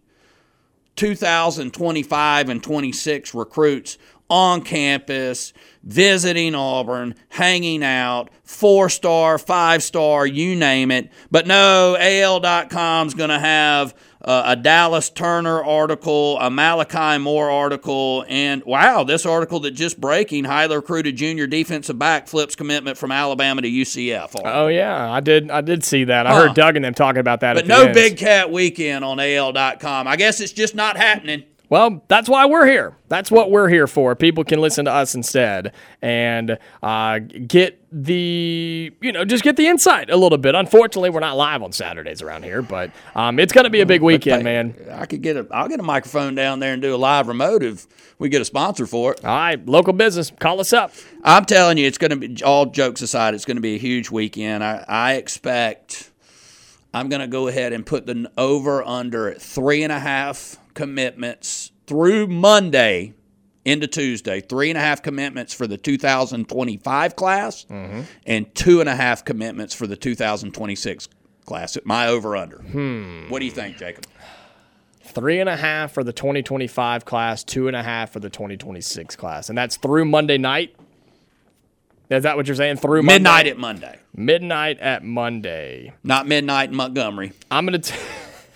two thousand twenty-five and twenty-six recruits on campus, visiting Auburn, hanging out, four-star, five-star, you name it. But no, A L dot com's going to have uh, a Dallas Turner article, a Malachi Moore article, and, wow, this article that just breaking, highly recruited junior defensive back flips commitment from Alabama to U C F. Oh, yeah, I did I did see that. I Huh. heard Doug and them talking about that But at the no end. Big Cat Weekend on A L dot com. I guess it's just not happening. Well, that's why we're here. That's what we're here for. People can listen to us instead and uh, get the, you know, just get the insight a little bit. Unfortunately, we're not live on Saturdays around here, but um, it's going to be a big weekend, man. I could get a, I'll get a microphone down there and do a live remote if we get a sponsor for it. All right, local business, call us up. I'm telling you, it's going to be, all jokes aside, it's going to be a huge weekend. I, I expect, I'm going to go ahead and put the over under at three and a half commitments through Monday into Tuesday. Three and a half commitments for the two thousand twenty-five class mm-hmm. and two and a half commitments for the two thousand twenty-six class. My over under. Hmm. What do you think, Jacob? Three and a half for the twenty twenty-five class, two and a half for the twenty twenty-six class. And that's through Monday night? Is that what you're saying? Through Monday? Midnight at Monday. Midnight at Monday. Not midnight in Montgomery. I'm going to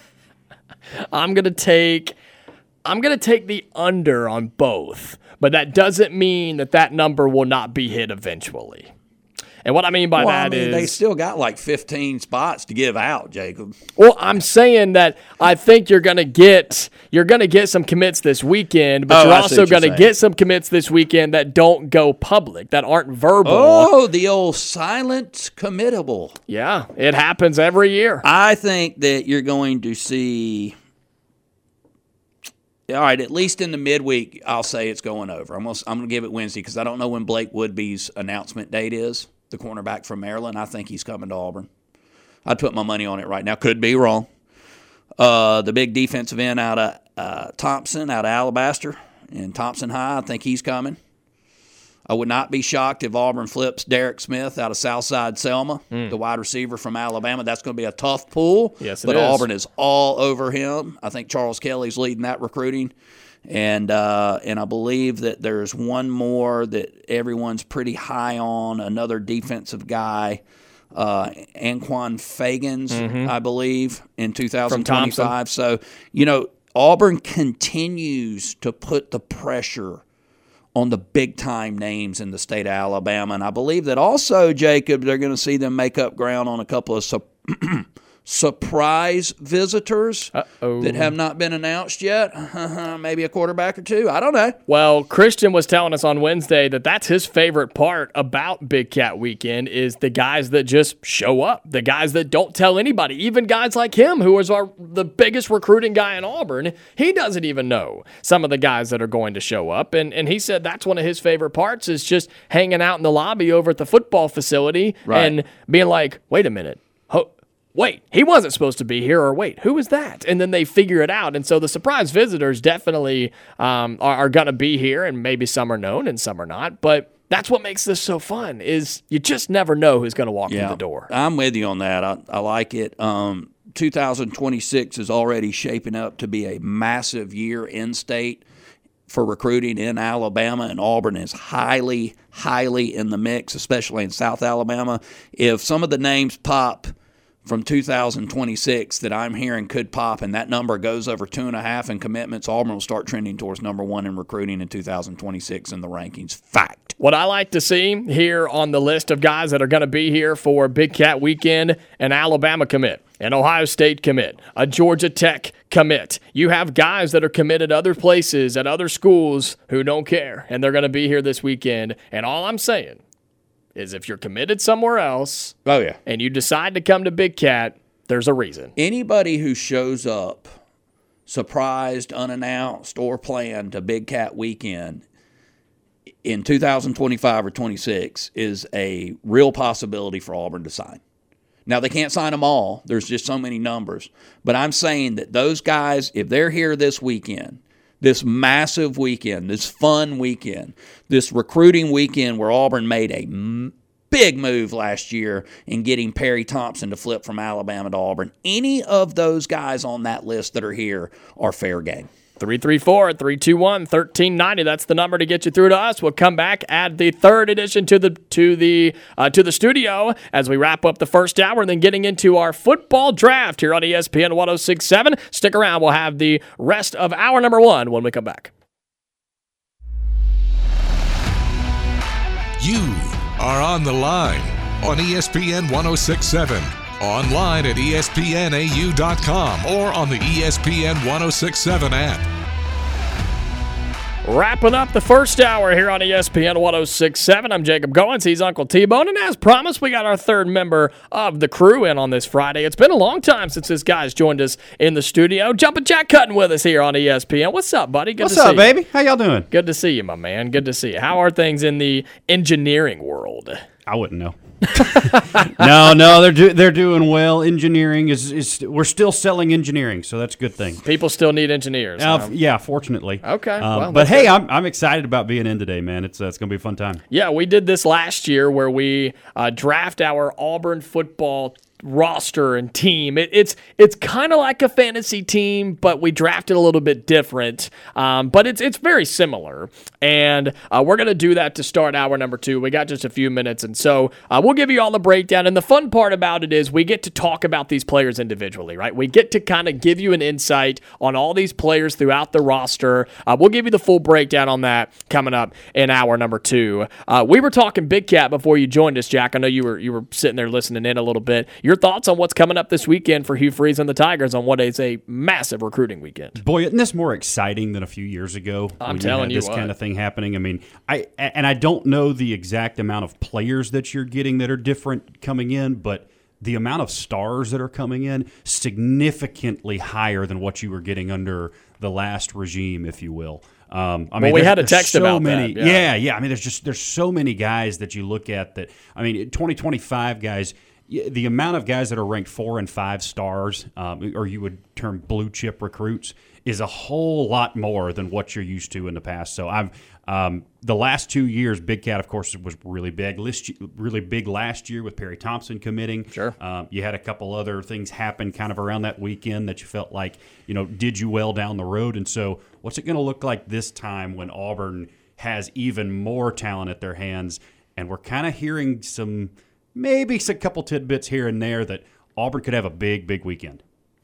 I'm going to take I'm going to take the under on both, but that doesn't mean that that number will not be hit eventually. And what I mean by well, that I mean, is they still got like fifteen spots to give out, Jacob. Well, I'm saying that I think you're going to get you're going to get some commits this weekend, but Oh, you're I see also what you're going to saying. get some commits this weekend that don't go public, that aren't verbal. Oh, the old silent committable. Yeah, it happens every year. I think that you're going to see. All right, at least in the midweek, I'll say it's going over. I'm going to, I'm going to give it Wednesday because I don't know when Blake Woodby's announcement date is, the cornerback from Maryland. I think he's coming to Auburn. I'd put my money on it right now. Could be wrong. Uh, the big defensive end out of uh, Thompson, out of Alabaster, in Thompson High, I think he's coming. I would not be shocked if Auburn flips Derek Smith out of Southside Selma, mm. the wide receiver from Alabama. That's going to be a tough pull. Yes, it but is. Auburn is all over him. I think Charles Kelly's leading that recruiting. And uh, and I believe that there's one more that everyone's pretty high on, another defensive guy, uh, Anquan Fagans, mm-hmm. I believe, in two thousand twenty-five. So, you know, Auburn continues to put the pressure on the big-time names in the state of Alabama. And I believe that also, Jacob, they're going to see them make up ground on a couple of su- surprise visitors Uh-oh. that have not been announced yet. Maybe a quarterback or two. I don't know. Well, Christian was telling us on Wednesday that that's his favorite part about Big Cat Weekend is the guys that just show up, the guys that don't tell anybody, even guys like him, who is our the biggest recruiting guy in Auburn. He doesn't even know some of the guys that are going to show up, and, and he said that's one of his favorite parts is just hanging out in the lobby over at the football facility Right. and being like, wait a minute, ho- wait, he wasn't supposed to be here, or wait, who is that? And then they figure it out. And so the surprise visitors definitely um, are, are going to be here, and maybe some are known and some are not. But that's what makes this so fun, is you just never know who's going to walk yeah, through the door. I'm with you on that. I, I like it. Um, two thousand twenty-six is already shaping up to be a massive year in state for recruiting in Alabama, and Auburn is highly, highly in the mix, especially in South Alabama. If some of the names pop from two thousand twenty-six that I'm hearing could pop, and that number goes over two and a half in commitments, Auburn will start trending towards number one in recruiting in two thousand twenty-six in the rankings. Fact. What I like to see here on the list of guys that are going to be here for Big Cat Weekend: an Alabama commit, an Ohio State commit, a Georgia Tech commit. You have guys that are committed other places at other schools who don't care, and they're going to be here this weekend. And all I'm saying is, if you're committed somewhere else, oh yeah, and you decide to come to Big Cat, there's a reason. Anybody who shows up surprised, unannounced, or planned to Big Cat Weekend in two thousand twenty-five or twenty-six is a real possibility for Auburn to sign. Now, they can't sign them all. There's just so many numbers. But I'm saying that those guys, if they're here this weekend, this massive weekend, this fun weekend, this recruiting weekend where Auburn made a m- big move last year in getting Perry Thompson to flip from Alabama to Auburn, any of those guys on that list that are here are fair game. three three four, three two one, one three nine zero. That's the number to get you through to us. We'll come back, add the third edition to the to the uh, to the studio as we wrap up the first hour, and then getting into our football draft here on E S P N ten sixty-seven. Stick around. We'll have the rest of hour number one when we come back. You are on the line on E S P N ten sixty-seven. Online at E S P N A U dot com or on the E S P N ten sixty-seven app. Wrapping up the first hour here on E S P N ten sixty-seven. I'm Jacob Goins. He's Uncle T-Bone. And as promised, we got our third member of the crew in on this Friday. It's been a long time since this guy's joined us in the studio. Jumpin' Jack Cutting with us here on E S P N. What's up, buddy? Good What's to up, see baby? you. How y'all doing? Good to see you, my man. Good to see you. How are things in the engineering world? I wouldn't know. no, no, they're do, they're doing well. Engineering is is we're still selling engineering, so that's a good thing. People still need engineers. Uh, huh? Yeah, fortunately. Okay, Um, well, but that's hey, good. I'm I'm excited about being in today, man. It's uh, it's gonna be a fun time. Yeah, we did this last year where we uh, draft our Auburn football roster and team. It, it's it's kind of like a fantasy team, but we drafted a little bit different. Um, but it's it's very similar, and uh, we're gonna do that to start hour number two. We got just a few minutes, and so uh, we'll give you all the breakdown. And the fun part about it is we get to talk about these players individually, right? We get to kind of give you an insight on all these players throughout the roster. Uh, we'll give you the full breakdown on that coming up in hour number two. Uh, we were talking Big Cat before you joined us, Jack. I know you were you were sitting there listening in a little bit. Your thoughts on what's coming up this weekend for Hugh Freeze and the Tigers on what is a massive recruiting weekend? Boy, isn't this more exciting than a few years ago? I'm when telling you you had this what. kind of thing happening. I mean, I and I don't know the exact amount of players that you're getting that are different coming in, but the amount of stars that are coming in significantly higher than what you were getting under the last regime, if you will. Um, I mean, we there's- had a there's text so about many, that, yeah. Yeah, yeah. I mean, there's just there's so many guys that you look at that. I mean, twenty twenty-five guys. The amount of guys that are ranked four and five stars, um, or you would term blue chip recruits, is a whole lot more than what you're used to in the past. So I'm um, the last two years, Big Cat, of course, was really big. List, really big last year with Perry Thompson committing. Sure. Um, you had a couple other things happen kind of around that weekend that you felt like, you know, did you well down the road. And so what's it going to look like this time when Auburn has even more talent at their hands? And we're kind of hearing some – maybe a couple tidbits here and there that Auburn could have a big, big weekend.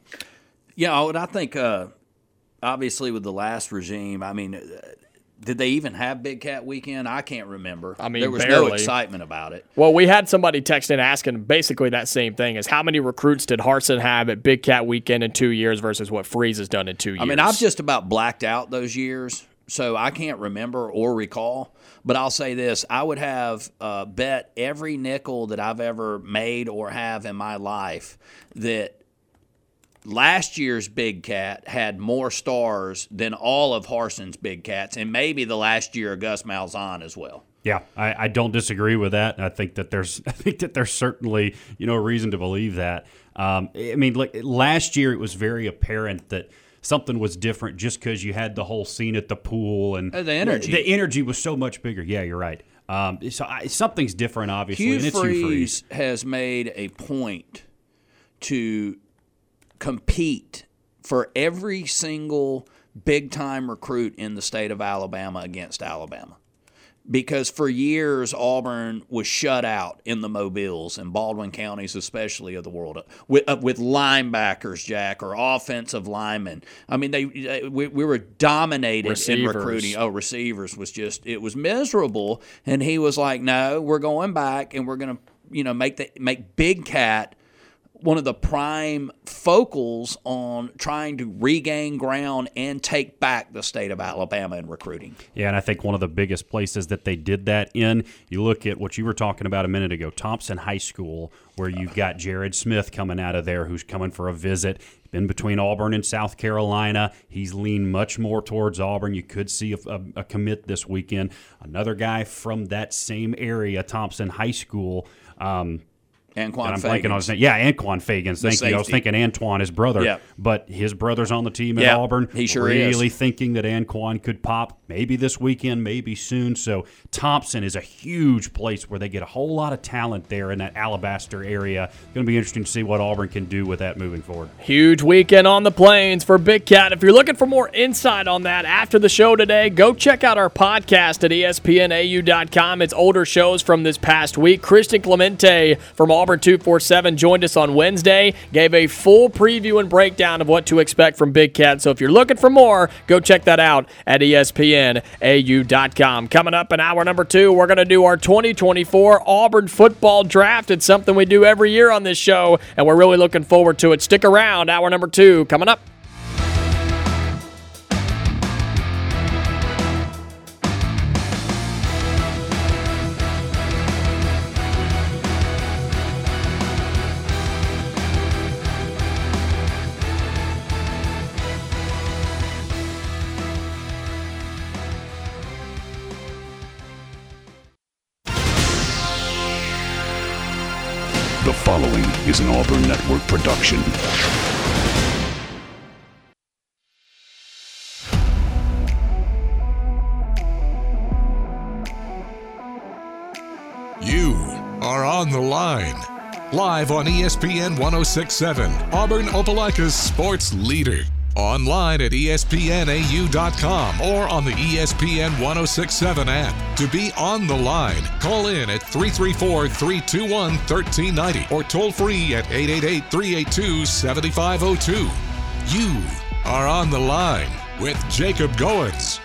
Yeah, and I think uh, obviously with the last regime, I mean, uh, did they even have Big Cat Weekend? I can't remember. I mean, there was barely. no excitement about it. Well, we had somebody text in asking basically that same thing: is how many recruits did Harsin have at Big Cat Weekend in two years versus what Freeze has done in two years? I mean, I've just about blacked out those years, so I can't remember or recall. But I'll say this, I would have uh, bet every nickel that I've ever made or have in my life that last year's Big Cat had more stars than all of Harsin's Big Cats, and maybe the last year of Gus Malzahn as well. Yeah, I, I don't disagree with that. I think that there's I think that there's certainly, you know, reason to believe that. Um, I mean, like last year, it was very apparent that something was different just because you had the whole scene at the pool and uh, the energy. The, the energy was so much bigger. Yeah, you're right. Um, so I, something's different, obviously. Hugh and it's Freeze, Hugh Freeze has made a point to compete for every single big-time recruit in the state of Alabama against Alabama. Because for years, Auburn was shut out in the Mobiles and Baldwin counties, especially of the world, with, uh, with linebackers, Jack, or offensive linemen. I mean, they, they we, we were dominated Receivers. in recruiting. Oh, receivers was just it was miserable. And he was like, "No, we're going back, and we're going to, you know, make the make Big Cat one of the prime focals on trying to regain ground and take back the state of Alabama in recruiting." Yeah, and I think one of the biggest places that they did that in, you look at what you were talking about a minute ago, Thompson High School, where you've got Jared Smith coming out of there who's coming for a visit. Been between Auburn and South Carolina. He's leaned much more towards Auburn. You could see a, a, a commit this weekend. Another guy from that same area, Thompson High School, um, Anquan I'm Fagans. blanking on his name. Yeah, Anquan Fagans. Thank you. I was thinking Antoine, his brother. Yeah. But his brother's on the team at Yeah, Auburn. he sure really is. thinking that Anquan could pop maybe this weekend, maybe soon. So Thompson is a huge place where they get a whole lot of talent there in that Alabaster area. Going to be interesting to see what Auburn can do with that moving forward. Huge weekend on the Plains for Big Cat. If you're looking for more insight on that after the show today, go check out our podcast at E S P N A U dot com. It's older shows from this past week. Christian Clemente from Auburn two forty-seven joined us on Wednesday, gave a full preview and breakdown of what to expect from Big Cat. So if you're looking for more, go check that out at E S P N A U dot com. Coming up in hour number two, we're going to do our twenty twenty-four Auburn football draft. It's something we do every year on this show, and we're really looking forward to it. Stick around. Hour number two coming up. The following is an Auburn Network production. You are on the line. Live on E S P N ten sixty-seven, Auburn Opelika's sports leader. Online at E S P N A U dot com or on the E S P N ten sixty-seven app. To be on the line, call in at three three four, three two one, one three nine zero or toll free at eight eight eight, three eight two, seven five zero two. You are on the line with Jacob Goins.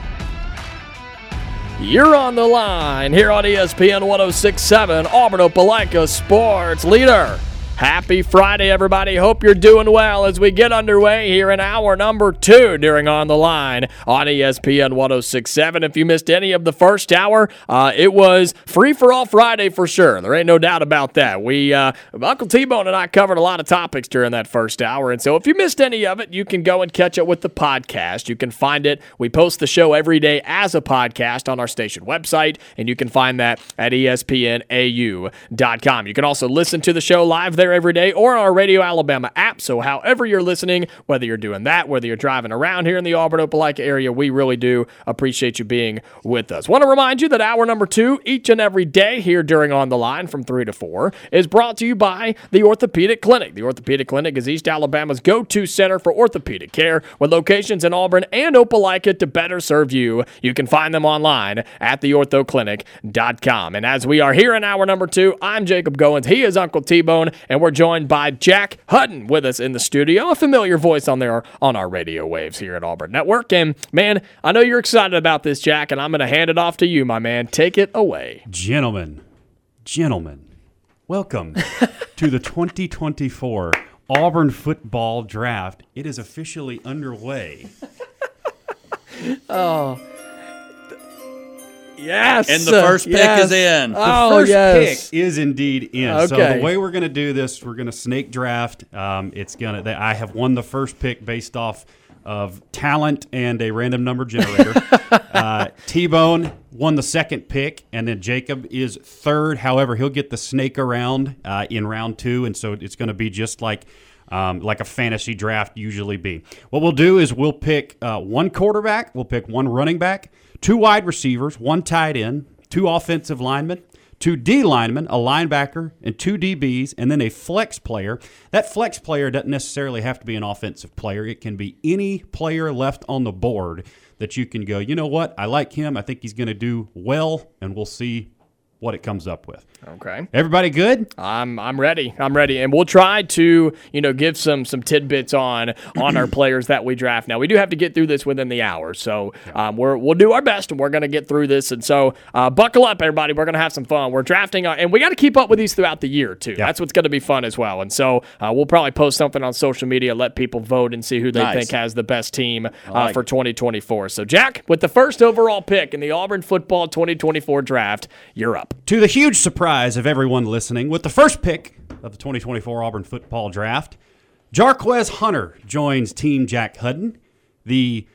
You're on the line here on E S P N ten sixty-seven, Auburn Opelika sports leader. Happy Friday, everybody. Hope you're doing well as we get underway here in hour number two during On the Line on E S P N ten sixty-seven. If you missed any of the first hour, uh, it was free-for-all Friday for sure. There ain't no doubt about that. We, uh, Uncle T-Bone and I covered a lot of topics during that first hour, and so if you missed any of it, you can go and catch it with the podcast. You can find it. We post the show every day as a podcast on our station website, and you can find that at E S P N A U dot com. You can also listen to the show live there every day or on our Radio Alabama app. So however you're listening, whether you're doing that, whether you're driving around here in the Auburn Opelika area, we really do appreciate you being with us. Want to remind you that hour number two, each and every day here during On the Line from three to four, is brought to you by the Orthopedic Clinic. The Orthopedic Clinic is East Alabama's go-to center for orthopedic care with locations in Auburn and Opelika to better serve you. You can find them online at the ortho clinic dot com. And as we are here in hour number two, I'm Jacob Goins. He is Uncle T-Bone, and we're joined by Jack Hutton with us in the studio, a familiar voice on there on our radio waves here at Auburn Network. And man, I know you're excited about this, Jack, and I'm going to hand it off to you, my man. Take it away. Gentlemen, gentlemen, welcome to the twenty twenty-four Auburn football draft. It is officially underway. Oh, yes. And the first pick yes. is in. The Oh, first yes. pick is indeed in. Okay. So the way we're going to do this, we're going to snake draft. Um, it's going to. I have won the first pick based off of talent and a random number generator. uh, T-Bone won the second pick, and then Jacob is third. However, he'll get the snake around uh, in round two, and so it's going to be just like um, like a fantasy draft usually be. What we'll do is we'll pick uh, one quarterback, we'll pick one running back, two wide receivers, one tight end, two offensive linemen, two D linemen, a linebacker, and two D Bs, and then a flex player. That flex player doesn't necessarily have to be an offensive player. It can be any player left on the board that you can go, you know what, I like him. I think he's going to do well, and we'll see what it comes up with. Okay. Everybody good? I'm I'm ready. I'm ready. And we'll try to, you know, give some some tidbits on on our players that we draft. Now, we do have to get through this within the hour. So um, we're, we'll do our best, and we're going to get through this. And so uh, buckle up, everybody. We're going to have some fun. We're drafting, our, and we got to keep up with these throughout the year, too. Yeah. That's what's going to be fun as well. And so uh, we'll probably post something on social media, let people vote, and see who they Nice. think has the best team uh, like for it. twenty twenty-four. So, Jack, with the first overall pick in the Auburn football twenty twenty-four draft, you're up. To the huge surprise of everyone listening, with the first pick of the twenty twenty-four Auburn football draft, Jarquez Hunter joins Team Jack Hudden, the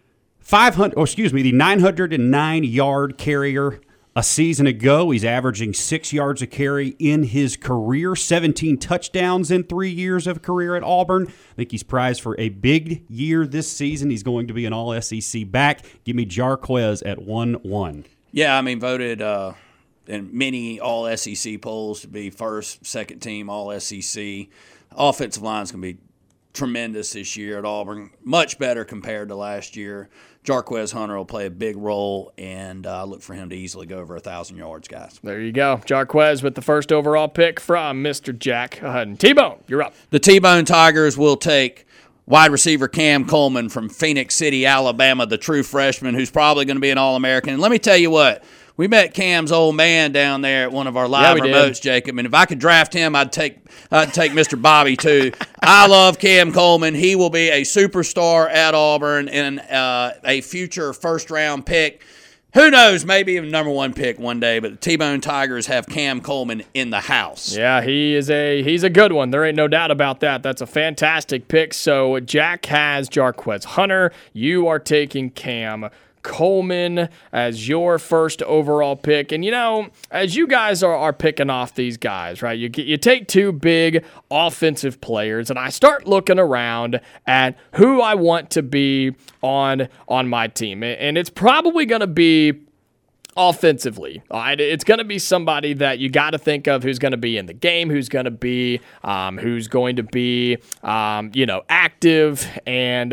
five hundred, or excuse me, the nine hundred nine yard carrier a season ago. He's averaging six yards a carry in his career, seventeen touchdowns in three years of career at Auburn. I think he's prized for a big year this season. He's going to be an all S E C back. Give me Jarquez at one one. Yeah, I mean, voted uh, in many all S E C polls to be first, second team all S E C. Offensive line's going to be tremendous this year at Auburn, much better compared to last year. Jarquez Hunter will play a big role, and I uh, look for him to easily go over one thousand yards, guys. There you go. Jarquez with the first overall pick from Mister Jack Hudden. T-Bone, you're up. The T-Bone Tigers will take wide receiver Cam Coleman from Phoenix City, Alabama, the true freshman who's probably going to be an All-American. And let me tell you what, we met Cam's old man down there at one of our live Yeah, we remotes, did. Jacob. And if I could draft him, I'd take I'd take Mister Bobby too. I love Cam Coleman. He will be a superstar at Auburn and uh, a future first-round pick. Who knows, maybe even number one pick one day, but the T-Bone Tigers have Cam Coleman in the house. Yeah, he is a he's a good one. There ain't no doubt about that. That's a fantastic pick. So Jack has Jarquez Hunter. You are taking Cam Coleman as your first overall pick. And, you know, as you guys are, are picking off these guys, right, you, you take two big offensive players, and I start looking around at who I want to be on, on my team. And it's probably going to be offensively. All right? It's going to be somebody that you got to think of who's going to be in the game, who's going to be, um, who's going to be, um, you know, active, and,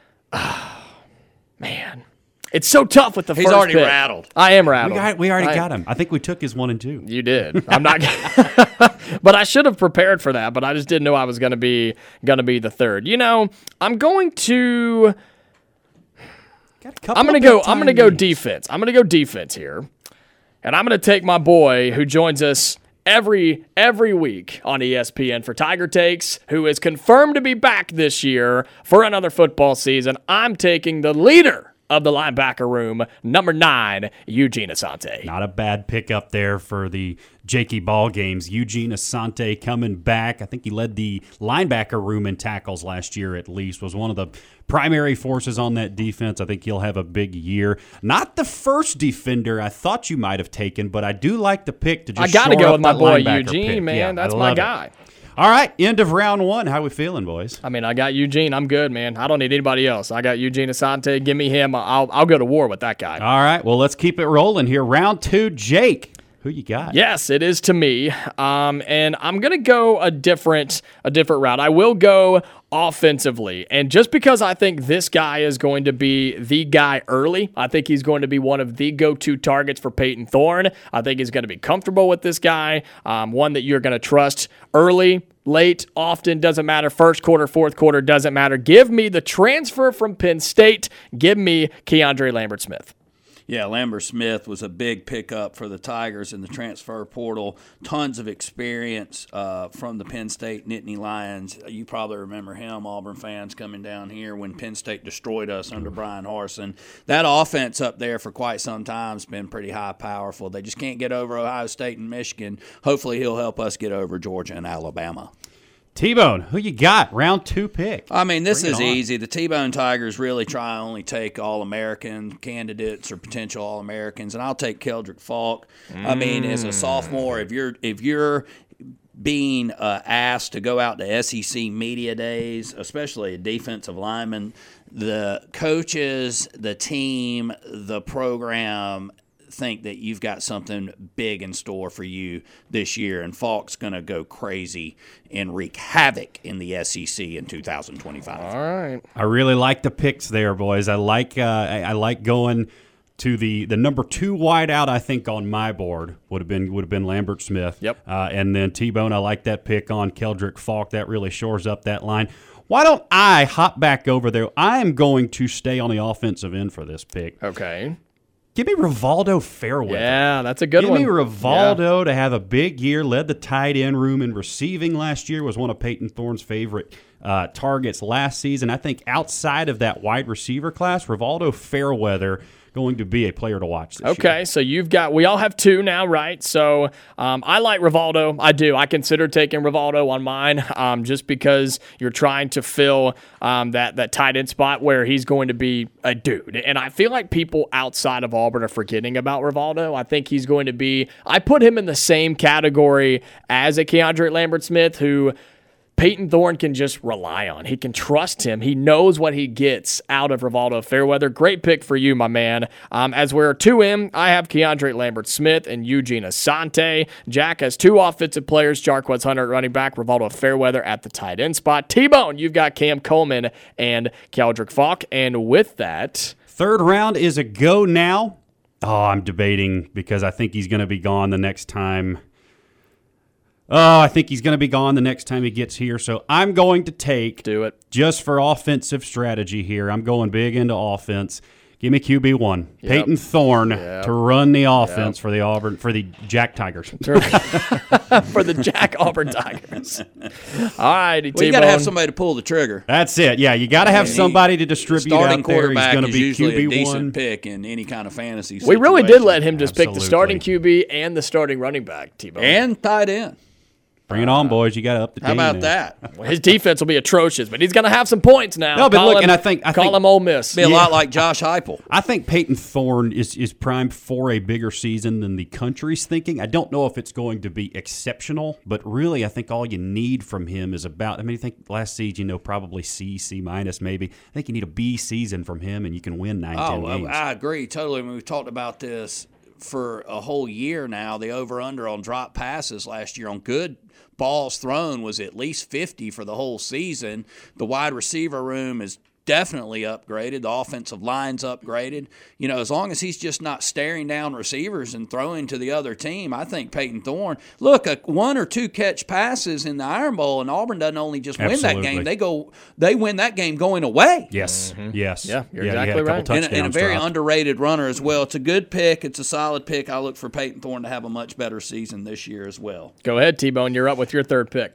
uh, man, it's so tough with the He's first already pick. rattled. I am We, rattled. got, we already I- got him. I think we took his one and two. You did. I'm not, but I should have prepared for that. But I just didn't know I was going to be going to be the third. You know, I'm going to. Got a couple I'm going of to go. big-time I'm going to go names. defense. I'm going to go defense here, and I'm going to take my boy who joins us every every week on E S P N for Tiger Takes, who is confirmed to be back this year for another football season. I'm taking the leader of the linebacker room, number nine, Eugene Asante. Not a bad pickup there for the Jakey ball games. Eugene Asante coming back. I think he led the linebacker room in tackles last year at least, was one of the primary forces on that defense. I think he'll have a big year. Not the first defender I thought you might have taken, but I do like the pick to just I got to shore go up with my that boy linebacker Eugene, pick. man. Yeah, That's I my love it. guy. All right, end of round one. How we feeling, boys? I mean, I got Eugene. I'm good, man. I don't need anybody else. I got Eugene Asante. Give me him. I'll I'll go to war with that guy. All right, well, let's keep it rolling here. Round two, Jake. Who you got? Yes, it is to me. Um, and I'm gonna go a different a different route. I will go offensively, and just because I think this guy is going to be the guy early, I think he's going to be one of the go-to targets for Peyton Thorne. I think he's going to be comfortable with this guy, um, one that you're going to trust early. Late, often, doesn't matter. First quarter, fourth quarter, doesn't matter. Give me the transfer from Penn State. Give me Keandre Lambert-Smith. Yeah, Lambert Smith was a big pickup for the Tigers in the transfer portal. Tons of experience uh, from the Penn State Nittany Lions. You probably remember him, Auburn fans, coming down here when Penn State destroyed us under Brian Harsin. That offense up there for quite some time has been pretty high powerful. They just can't get over Ohio State and Michigan. Hopefully he'll help us get over Georgia and Alabama. T-Bone, who you got? Round two pick. I mean, this Bring it is on. easy. The T-Bone Tigers really try to only take All-American candidates or potential All-Americans, and I'll take Keldrick Falk. Mm. I mean, as a sophomore, if you're if you're being uh, asked to go out to S E C media days, especially a defensive lineman, the coaches, the team, the program think that you've got something big in store for you this year, and Falk's going to go crazy and wreak havoc in the S E C in two thousand twenty-five. All right. I really like the picks there, boys. I like uh, I, I like going to the, the number two wideout. I think on my board would have been would have been Lambert Smith. Yep. Uh, and then T-Bone, I like that pick on Keldrick Falk. That really shores up that line. Why don't I hop back over there? I am going to stay on the offensive end for this pick. Okay. Give me Rivaldo Fairweather. Yeah, that's a good Give one. Give me Rivaldo yeah. to have a big year. Led the tight end room in receiving last year. Was one of Peyton Thorne's favorite uh, targets last season. I think outside of that wide receiver class, Rivaldo Fairweather going to be a player to watch this okay, year. So you've got, we all have two now, right? So um, I like Rivaldo. I do. I consider taking Rivaldo on mine um, just because you're trying to fill um, that, that tight end spot where he's going to be a dude. And I feel like people outside of Auburn are forgetting about Rivaldo. I think he's going to be, I put him in the same category as a Keandre Lambert-Smith, who Peyton Thorne can just rely on. He can trust him. He knows what he gets out of Rivaldo Fairweather. Great pick for you, my man. Um, as we're two in, I have Keandre Lambert-Smith and Eugene Asante. Jack has two offensive players, Jarquez Hunter at running back, Rivaldo Fairweather at the tight end spot. T-Bone, you've got Cam Coleman and Keldrick Falk. And with that, third round is a go now. Oh, I'm debating because I think he's going to be gone the next time. Oh, I think he's going to be gone the next time he gets here. So I'm going to take, do it just for offensive strategy here. I'm going big into offense. Give me Q B one, yep. Peyton Thorne yep. to run the offense yep. for the Auburn for the Jack Tigers. For the Jack Auburn Tigers. All right, well, you got to have somebody to pull the trigger. That's it. Yeah, you got to have somebody to distribute starting out there. He's going to be usually Q B one. A decent pick in any kind of fantasy. We really did let him just Absolutely. pick the starting Q B and the starting running back. T-Bone and tight end. Bring it on, boys. You got to up the How game about now. that? Well, his defense will be atrocious, but he's going to have some points now. No, but call look, him, and I think I call think, him Ole Miss. Be a yeah. lot like Josh Heupel. I think Peyton Thorne is is primed for a bigger season than the country's thinking. I don't know if it's going to be exceptional, but really, I think all you need from him is about. I mean, I think last season, you know, probably C, C minus, maybe. I think you need a B season from him, and you can win nine, oh, ten games. I agree totally. I mean, we've talked about this for a whole year now. The over/under on drop passes last year on good balls thrown was at least fifty for the whole season. The wide receiver room is definitely upgraded. The offensive line's upgraded. You know, as long as he's just not staring down receivers and throwing to the other team, I think Peyton Thorne, look, a one or two catch passes in the Iron Bowl, and Auburn doesn't only just win Absolutely. that game, they go, they win that game going away. Yes, mm-hmm. yes. Yeah, you're yeah, exactly he had a right. couple And, a- and a touchdowns very dropped. underrated runner as well. It's a good pick. It's a solid pick. I look for Peyton Thorne to have a much better season this year as well. Go ahead, T-Bone. You're up with your third pick.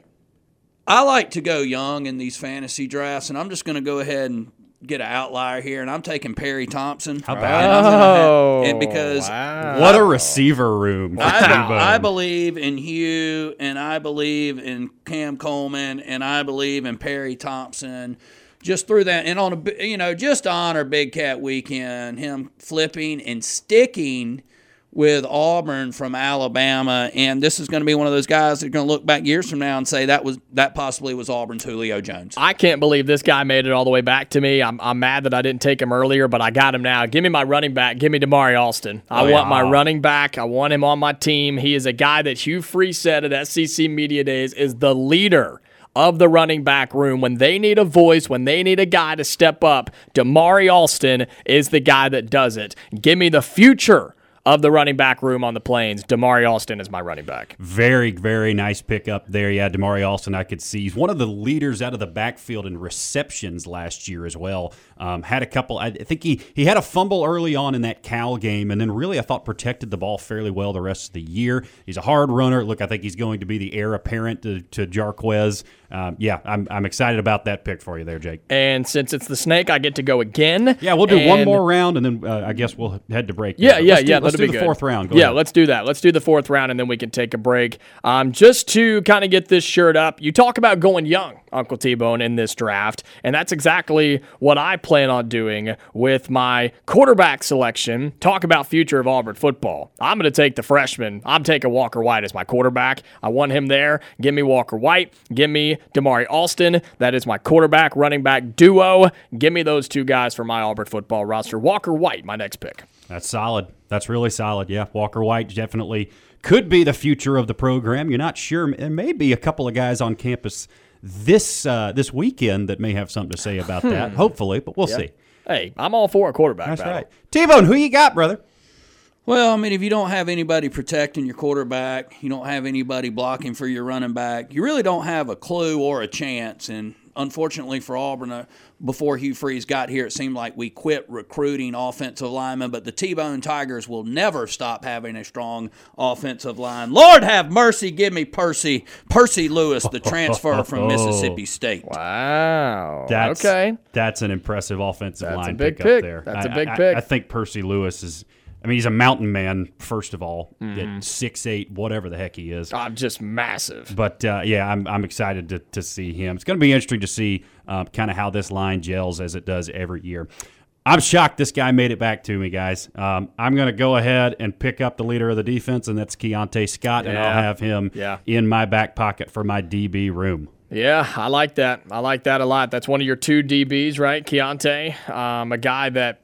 I like to go young in these fantasy drafts, and I'm just going to go ahead and get an outlier here, and I'm taking Perry Thompson. How And about I'm gonna Oh, have- and because wow. What a receiver room. for I, T-Bone. I believe in Hugh, and I believe in Cam Coleman, and I believe in Perry Thompson. Just through that, and on a you know, just to honor Big Cat Weekend, him flipping and sticking with Auburn from Alabama, and this is going to be one of those guys that are going to look back years from now and say that was that possibly was Auburn's Julio Jones. I can't believe this guy made it all the way back to me. I'm, I'm mad that I didn't take him earlier, but I got him now. Give me my running back. Give me Damari Alston. I Oh, want yeah. my running back. I want him on my team. He is a guy that Hugh Freeze said at S E C Media Days is the leader of the running back room. When they need a voice, when they need a guy to step up, Damari Alston is the guy that does it. Give me the future of the running back room on the Plains. Damari Alston is my running back. Very, very nice pickup there. Yeah, Damari Alston, I could see. He's one of the leaders out of the backfield in receptions last year as well. Um, had a couple, I think he, he had a fumble early on in that Cal game, and then really, I thought, protected the ball fairly well the rest of the year. He's a hard runner. Look, I think he's going to be the heir apparent to, to Jarquez um, yeah, I'm I'm excited about that pick for you there, Jake. And since it's the snake, I get to go again. Yeah, we'll do and one more round, and then uh, I guess we'll head to break. Yeah, there. yeah, let's do, yeah. Let's that'll do be the good. fourth round. Go yeah, ahead. let's do that. Let's do the fourth round, and then we can take a break. Um, just to kind of get this shirt up, you talk about going young, Uncle T-Bone, in this draft, and that's exactly what I plan on doing with my quarterback selection. Talk about future of Auburn football. I'm going to take the freshman. I'm taking Walker White as my quarterback. I want him there. Give me Walker White. Give me Damari Alston. That is my quarterback, running back duo. Give me those two guys for my Auburn football roster. Walker White, my next pick. That's solid. That's really solid. Yeah, Walker White definitely could be the future of the program. You're not sure. There may be a couple of guys on campus this uh, this weekend that may have something to say about that, hopefully, but we'll Yeah. see. Hey, I'm all for a quarterback That's battle. right. T-Bone, who you got, brother? Well, I mean, if you don't have anybody protecting your quarterback, you don't have anybody blocking for your running back, you really don't have a clue or a chance. And unfortunately for Auburn, uh, before Hugh Freeze got here, it seemed like we quit recruiting offensive linemen, but the T-Bone Tigers will never stop having a strong offensive line. Lord have mercy, give me Percy, Percy Lewis, the transfer from Mississippi State. Wow. That's, okay. That's an impressive offensive That's a line big pick, pick. up there. That's a I- big I, pick. I think Percy Lewis is, I mean, he's a mountain man, first of all, Mm-hmm. at six eight, whatever the heck he is. I'm just massive. But, uh, yeah, I'm I'm excited to, to see him. It's going to be interesting to see uh, kind of how this line gels as it does every year. I'm shocked this guy made it back to me, guys. Um, I'm going to go ahead and pick up the leader of the defense, and that's Keontae Scott, and I'll Yeah. have him Yeah. in my back pocket for my D B room. Yeah, I like that. I like that a lot. That's one of your two D Bs, right? Keontae, um, a guy that,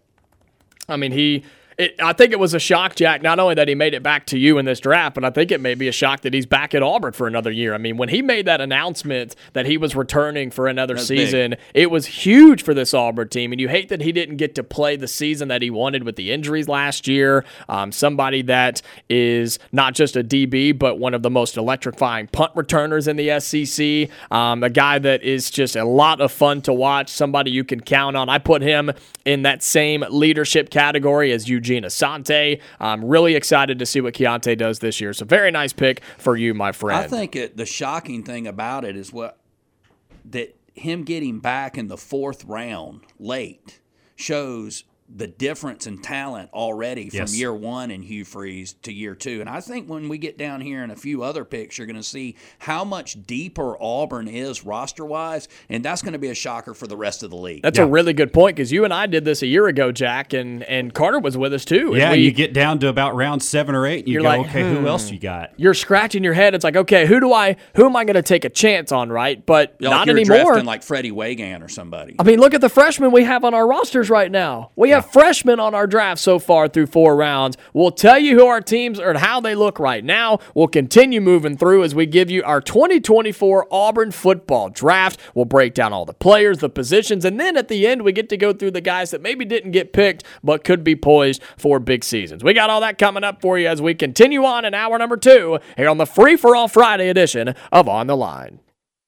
I mean, he It, I think it was a shock, Jack, not only that he made it back to you in this draft, but I think it may be a shock that he's back at Auburn for another year. I mean, when he made that announcement that he was returning for another That's season, big. it was huge for this Auburn team. And you hate that he didn't get to play the season that he wanted with the injuries last year. Um, somebody that is not just a D B, but one of the most electrifying punt returners in the S E C. Um, a guy that is just a lot of fun to watch, somebody you can count on. I put him in that same leadership category as Eugene Asante. I'm really excited to see what Keontae does this year. So very nice pick for you, my friend. I think it, the shocking thing about it is what that him getting back in the fourth round late shows the difference in talent already from Yes. year one in Hugh Freeze to year two. And I think when we get down here in a few other picks, you're going to see how much deeper Auburn is roster-wise, and that's going to be a shocker for the rest of the league. That's a really good point because you and I did this a year ago, Jack, and, and Carter was with us too. Yeah, and we, you get down to about round seven or eight, and you You're go, like, okay, hmm. who else you got? you're scratching your head. It's like, okay, who do I, who am I going to take a chance on, right? But Like not you're anymore. drafting like Freddie Wagan or somebody. I mean, look at the freshmen we have on our rosters right now. We have freshmen on our draft so far through four rounds. We'll tell you who our teams are and how they look right now. We'll continue moving through as we give you our twenty twenty-four Auburn football draft. We'll break down all the players, the positions, and then at the end, we get to go through the guys that maybe didn't get picked but could be poised for big seasons. We got all that coming up for you as we continue on in hour number two here on the Free for All Friday edition of On the Line.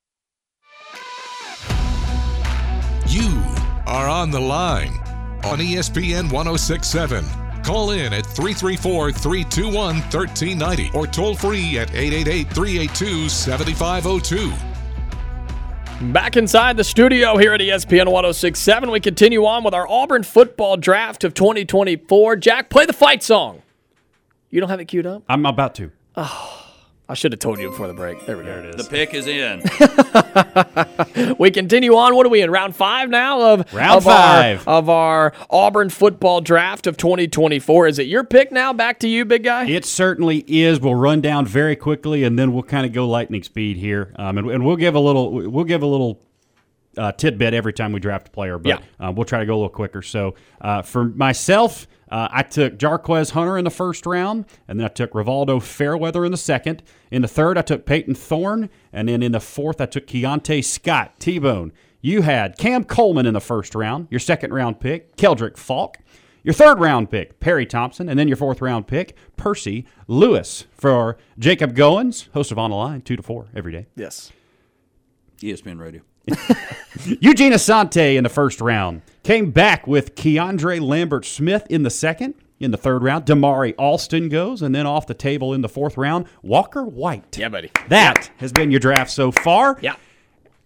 You are on the line on E S P N one oh six point seven. Call in at three three four, three two one, one three nine zero or toll free at eight eight eight, three eight two, seven five zero two. Back inside the studio here at E S P N one oh six point seven, we continue on with our Auburn football draft of twenty twenty-four. Jack, play the fight song. You don't have it queued up? I'm about to. I should have told you before the break. There we go. There it The is. pick is in. We continue on. What are we in? Round five now of Round of five. Our, of our Auburn football draft of twenty twenty-four. Is it your pick now? Back to you, big guy. It certainly is. We'll run down very quickly, and then we'll kind of go lightning speed here, um, and, and we'll give a little. We'll give a little uh, tidbit every time we draft a player, but Yeah. uh, we'll try to go a little quicker. So uh, for myself, uh, I took Jarquez Hunter in the first round, and then I took Rivaldo Fairweather in the second. In the third, I took Peyton Thorne, and then in the fourth, I took Keontae Scott. T-Bone, you had Cam Coleman in the first round. Your second round pick, Keldrick Falk. Your third round pick, Perry Thompson, and then your fourth round pick, Percy Lewis. For Jacob Goins, host of On the Line, two to four every day. Yes. E S P N Radio. Eugene Asante in the first round. Came back with Keandre Lambert-Smith in the second. In the third round, Damari Alston goes, and then off the table in the fourth round, Walker White. Yeah, buddy. That has been your draft so far. Yeah.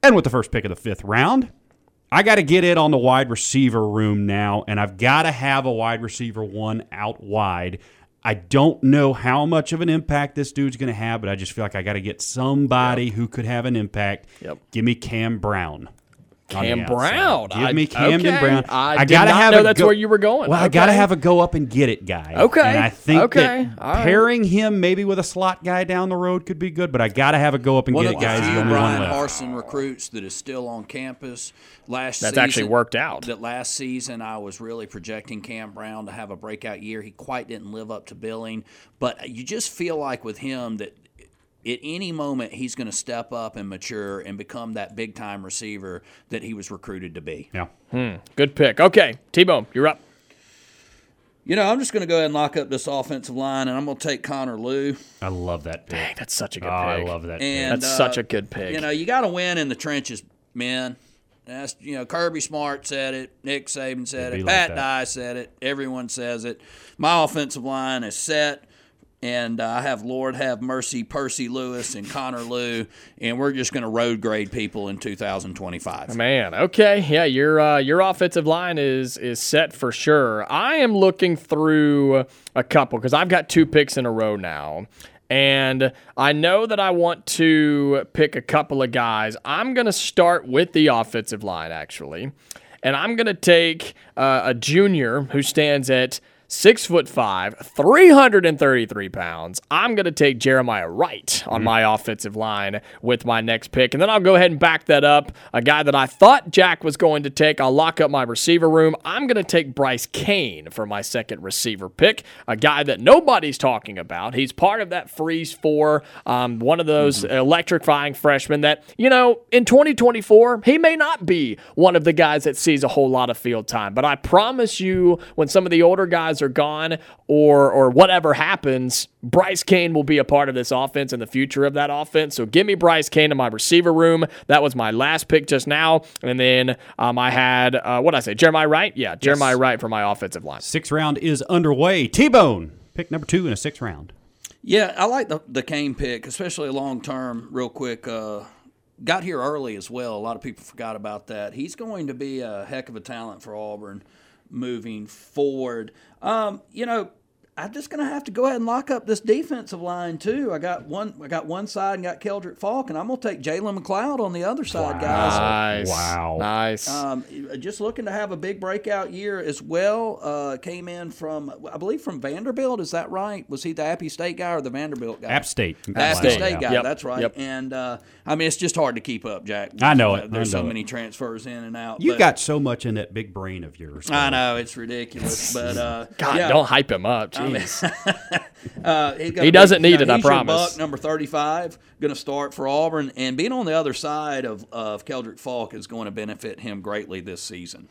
And with the first pick of the fifth round, I got to get it on the wide receiver room now, and I've got to have a wide receiver one out wide. I don't know how much of an impact this dude's going to have, but I just feel like I got to get somebody yep. who could have an impact. Yep. Give me Cam Brown. Cam Brown. Give I, me Camden okay. Brown. I, I did gotta not have know a that's go- where you were going. Well, okay. I got to have a go up and get it guy. Okay. And I think okay. that All pairing right. him maybe with a slot guy down the road could be good, but I got to have a go up and one get of it the guy. He's the few only Brian one left. Harsin recruits that is still on campus. Last That's season, actually worked out. That last season, I was really projecting Cam Brown to have a breakout year. He quite didn't live up to billing, but you just feel like with him that at any moment he's going to step up and mature and become that big-time receiver that he was recruited to be. Yeah. Hmm. Good pick. Okay, T-Bone, you're up. You know, I'm just going to go ahead and lock up this offensive line, and I'm going to take Connor Lew. I love that pick. Dang, that's such a good oh, pick. I love that and, pick. That's uh, such a good pick. You know, you got to win in the trenches, men. That's, you know, Kirby Smart said it. Nick Saban said It'd it. be like Pat that. Dye said it. Everyone says it. My offensive line is set. And uh, I have Lord have mercy Percy Lewis and Connor Lew, and we're just going to road grade people in two thousand twenty-five. Man, okay, yeah, your uh, your offensive line is is set for sure. I am looking through a couple because I've got two picks in a row now, and I know that I want to pick a couple of guys. I'm going to start with the offensive line actually, and I'm going to take uh, a junior who stands at Six foot five, three hundred thirty-three pounds. I'm going to take Jeremiah Wright on Mm-hmm. my offensive line with my next pick. And then I'll go ahead and back that up. A guy that I thought Jack was going to take. I'll lock up my receiver room. I'm going to take Bryce Kane for my second receiver pick. A guy that nobody's talking about. He's part of that Freeze Four, um, one of those Mm-hmm. electrifying freshmen that, you know, in twenty twenty-four, he may not be one of the guys that sees a whole lot of field time. But I promise you, when some of the older guys are gone or or whatever happens, Bryce Kane will be a part of this offense and the future of that offense. So give me Bryce Kane in my receiver room. That was my last pick just now. And then um, I had, uh, what did I say, Jeremiah Wright? Yeah, Jeremiah Yes. Wright for my offensive line. Sixth round is underway. T-Bone, pick number two in a sixth round. Yeah, I like the, the Kane pick, especially long term, real quick. Uh, got here early as well. A lot of people forgot about that. He's going to be a heck of a talent for Auburn moving forward. Um, you know, I'm just going to have to go ahead and lock up this defensive line too. I got one. I got one side and got Keldrick Falk, and I'm going to take Jalen McLeod on the other side, guys. Nice. Wow. Nice. Um, just looking to have a big breakout year as well. Uh, came in from, I believe, from Vanderbilt. Is that right? Was he the Appy State guy or the Vanderbilt guy? App State. App State, State guy. Yep. That's right. Yep. And uh, I mean, it's just hard to keep up, Jack. I know it. There's I so know it. many transfers in and out. You but- got so much in that big brain of yours. I know it's ridiculous, but uh, God, yeah. don't hype him up. I mean, Jeez. uh, he's got He a doesn't big- need you know, it, I he's your promise. Buck, number thirty-five, going to start for Auburn, and being on the other side of of Keldrick Falk is going to benefit him greatly this season.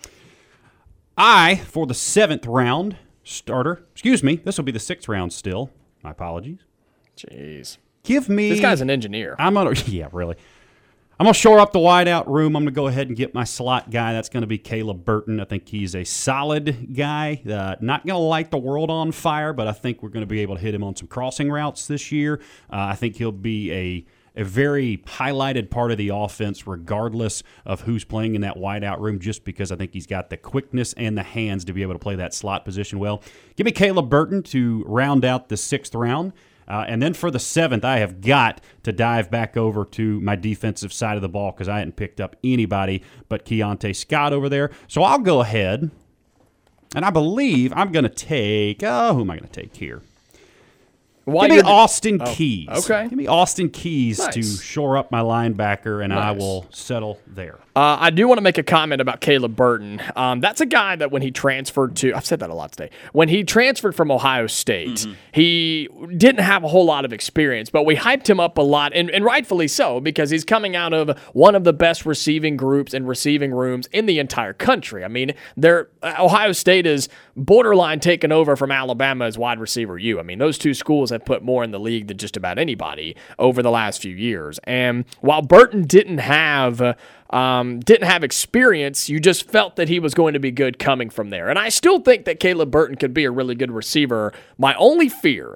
I, for the seventh round starter, excuse me, this will be the sixth round still. My apologies. Jeez. Give me. This guy's an engineer. I'm gonna. Yeah, really. I'm gonna shore up the wideout room. I'm gonna go ahead and get my slot guy. That's gonna be Caleb Burton. I think he's a solid guy. Uh, not gonna light the world on fire, but I think we're gonna be able to hit him on some crossing routes this year. Uh, I think he'll be a a very highlighted part of the offense, regardless of who's playing in that wideout room. Just because I think he's got the quickness and the hands to be able to play that slot position well. Give me Caleb Burton to round out the sixth round. Uh, and then for the seventh, I have got to dive back over to my defensive side of the ball because I hadn't picked up anybody but Keontae Scott over there. So I'll go ahead, and I believe I'm going to take, oh, who am I going to take here? While Give me you're- Austin Oh, Keys. okay. Give me Austin Keys Nice. to shore up my linebacker, and I Nice. will settle there. Uh, I do want to make a comment about Caleb Burton. Um, that's a guy that when he transferred to, I've said that a lot today, when he transferred from Ohio State, Mm-hmm. he didn't have a whole lot of experience, but we hyped him up a lot, and, and rightfully so, because he's coming out of one of the best receiving groups and receiving rooms in the entire country. I mean, they're, Ohio State is borderline taken over from Alabama as wide receiver U. I mean, those two schools have put more in the league than just about anybody over the last few years. And while Burton didn't have uh, um, didn't have experience, you just felt that he was going to be good coming from there. And I still think that Caleb Burton could be a really good receiver. My only fear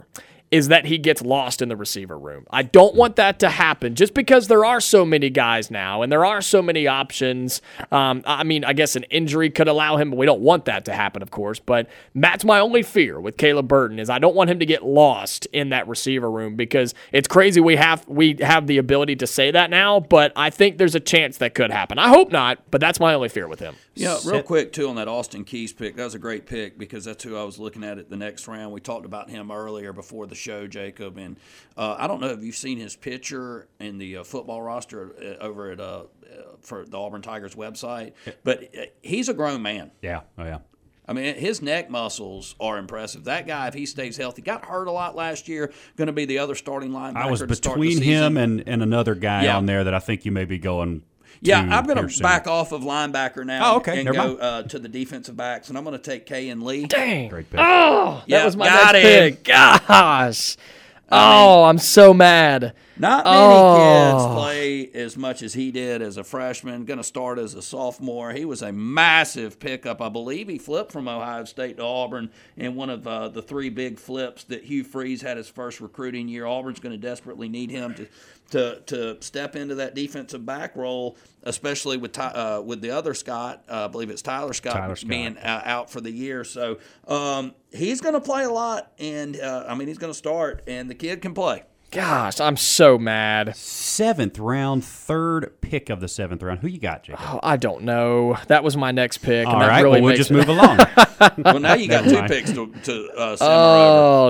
is that he gets lost in the receiver room. I don't want that to happen just because there are so many guys now and there are so many options. Um, I mean, I guess an injury could allow him, but we don't want that to happen, of course. But that's my only fear with Caleb Burton is I don't want him to get lost in that receiver room because it's crazy we have we have the ability to say that now, but I think there's a chance that could happen. I hope not, but that's my only fear with him. Yeah, real quick, too, on that Austin Keys pick. That was a great pick because that's who I was looking at at the next round. We talked about him earlier before the show, Jacob. And uh, I don't know if you've seen his picture in the uh, football roster uh, over at uh, for the Auburn Tigers website, but uh, he's a grown man. Yeah, oh yeah. I mean, his neck muscles are impressive. That guy, if he stays healthy, got hurt a lot last year, going to be the other starting linebacker. I was to start the between season. him and, and another guy Yeah. on there that I think you may be going Yeah, to I'm going here to soon. back off of linebacker now Oh, okay. and Never go mind. uh, to the defensive backs, and I'm going to take Kay and Lee. Dang. Great pick. Oh, that Yeah, was my got next him. pick. Gosh. Oh, I'm so mad. Not many Oh. kids play as much as he did as a freshman. Going to start as a sophomore. He was a massive pickup. I believe he flipped from Ohio State to Auburn in one of uh, the three big flips that Hugh Freeze had his first recruiting year. Auburn's going to desperately need him to to to step into that defensive back role, especially with Ty, uh, with the other Scott. Uh, I believe it's Tyler Scott, Tyler Scott. being uh, out for the year. So um, he's going to play a lot, and uh, I mean he's going to start, and the kid can play. Gosh, I'm so mad. Seventh round, third pick of the seventh round. Who you got, Jacob? Oh, I don't know. That was my next pick. All and that right, really well, we'll makes just it- move along. Well, now you got Never two mind. picks to, to uh, simmer over. Oh,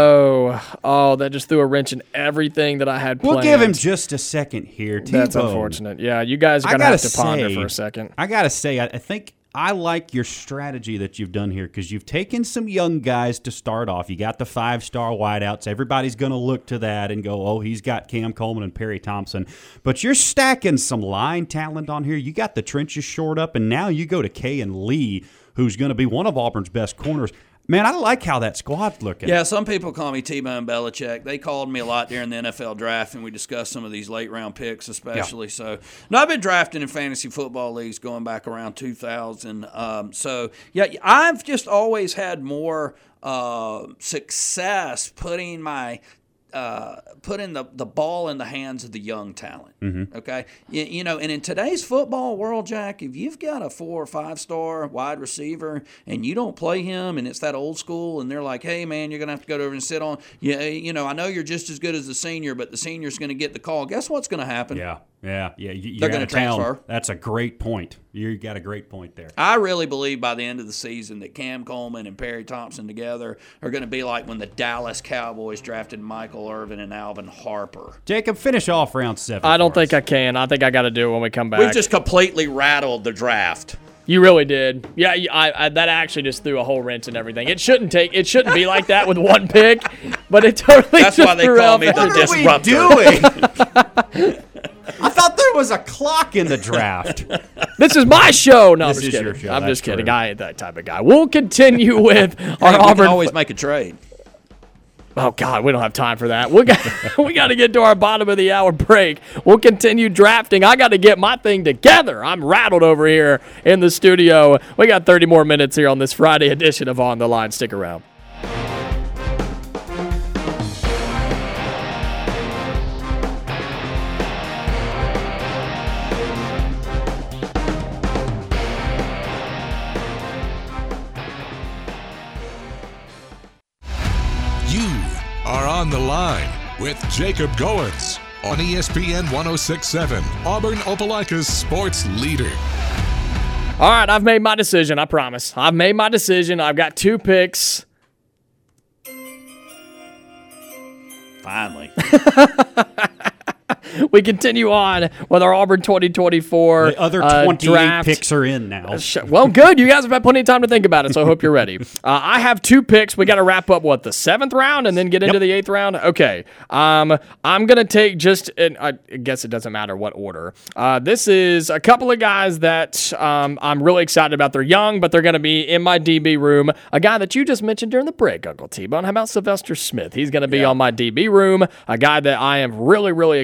no. Oh, that just threw a wrench in everything that I had planned. We'll give him just a second here. That's T-Bone. unfortunate. Yeah, you guys are I going to gotta have to ponder say- for a second. I got to say, I, I think I like your strategy that you've done here because you've taken some young guys to start off. You got the five-star wideouts. Everybody's going to look to that and go, oh, he's got Cam Coleman and Perry Thompson. But you're stacking some line talent on here. You got the trenches shored up, and now you go to Kay and Lee, who's going to be one of Auburn's best corners. Man, I like how that squad's looking. Yeah, some people call me T-Bone Belichick. They called me a lot during the N F L draft, and we discussed some of these late-round picks especially. So, no, I've been drafting in fantasy football leagues going back around two thousand. Um, so, yeah, I've just always had more uh, success putting my uh, putting the, the ball in the hands of the young talent. Mm-hmm. Okay, you, you know, and in today's football world, Jack, if you've got a four or five star wide receiver and you don't play him, and it's that old school, and they're like, "Hey, man, you're gonna have to go over and sit on." Yeah, you know, I know you're just as good as the senior, but the senior's gonna get the call. Guess what's gonna happen? Yeah, yeah, yeah. You, you're They're out gonna of town. transfer. That's a great point. You got a great point there. I really believe by the end of the season that Cam Coleman and Perry Thompson together are going to be like when the Dallas Cowboys drafted Michael Irvin and Alvin Harper. Jacob, finish off round seven. I don't for think us. I can. I think I got to do it when we come back. We've just completely rattled the draft. You really did. Yeah, you- I, I, that actually just threw a whole wrench in everything. It shouldn't take. It shouldn't be like that with one pick, but it totally. That's just why they threw call out me the everything. What are we disruptor. doing? I thought there was a clock in the draft. This is my show. No, I'm This just is kidding. your show, I'm that's just kidding. true. I ain't that type of guy. We'll continue with our Hey, we Auburn. can always make a trade. Oh God, we don't have time for that. We got we got to get to our bottom of the hour break. We'll continue drafting. I got to get my thing together. I'm rattled over here in the studio. We got thirty more minutes here on this Friday edition of On the Line. Stick around. You are on the line with Jacob Goins on E S P N one oh six point seven, Auburn Opelika's sports leader. All right, I've made my decision. I promise. I've made my decision. I've got two picks. Finally. We continue on with our Auburn twenty twenty-four The other uh, twenty-eight draft. picks are in now. Sh- Well, good. You guys have had plenty of time to think about it, so I hope you're ready. Uh, I have two picks. We got to wrap up, what, the seventh round and then get into the eighth round? Okay. Um, I'm going to take just, and I guess it doesn't matter what order. Uh, this is a couple of guys that um, I'm really excited about. They're young, but they're going to be in my D B room. A guy that you just mentioned during the break, Uncle T-Bone. How about Sylvester Smith? He's going to be Yeah. on my D B room. A guy that I am really, really excited about.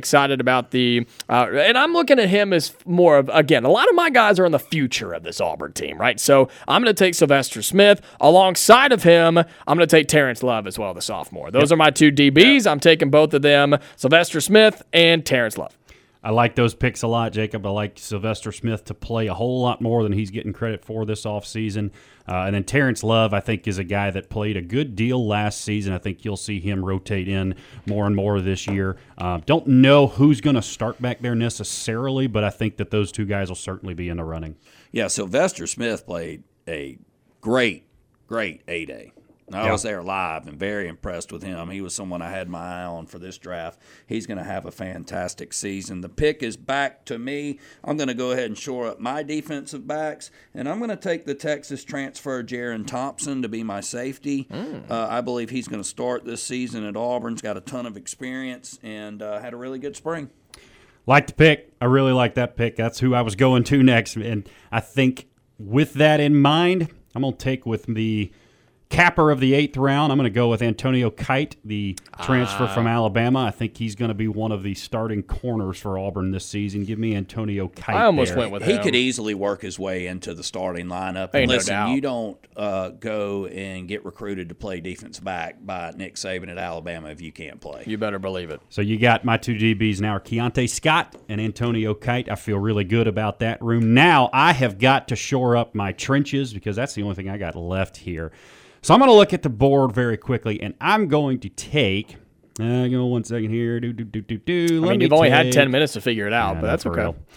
about the uh, – and I'm looking at him as more of – again, a lot of my guys are in the future of this Auburn team, right? So I'm going to take Sylvester Smith. Alongside of him, I'm going to take Terrence Love as well, the sophomore. Those yep. are my two D Bs. Yep. I'm taking both of them, Sylvester Smith and Terrence Love. I like those picks a lot, Jacob. I like Sylvester Smith to play a whole lot more than he's getting credit for this offseason. Uh, and then Terrence Love, I think, is a guy that played a good deal last season. I think you'll see him rotate in more and more this year. Uh, don't know who's going to start back there necessarily, but I think that those two guys will certainly be in the running. Yeah, Sylvester Smith played a great, great A-Day. I yeah. was there live and very impressed with him. He was someone I had my eye on for this draft. He's going to have a fantastic season. The pick is back to me. I'm going to go ahead and shore up my defensive backs, and I'm going to take the Texas transfer Jaron Thompson to be my safety. Mm. Uh, I believe he's going to start this season at Auburn. He's got a ton of experience and uh, had a really good spring. Like the pick. I really like that pick. That's who I was going to next. And I think with that in mind, I'm going to take with the – capper of the eighth round, I'm going to go with Antonio Kite, the transfer uh, from Alabama. I think he's going to be one of the starting corners for Auburn this season. Give me Antonio Kite. I almost there. went with he him. could easily work his way into the starting lineup. Ain't And listen, no doubt. you don't uh, go and get recruited to play defense back by Nick Saban at Alabama if you can't play. You better believe it. So you got my two D Bs now are Keontae Scott and Antonio Kite. I feel really good about that room. Now I have got to shore up my trenches because that's the only thing I got left here. So I'm going to look at the board very quickly, and I'm going to take uh, – give me one second here. Do, do, do, do, do. I Let mean, me you've only take, had ten minutes to figure it out, yeah, but that's okay. real.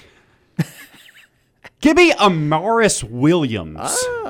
Give me Amaris Williams.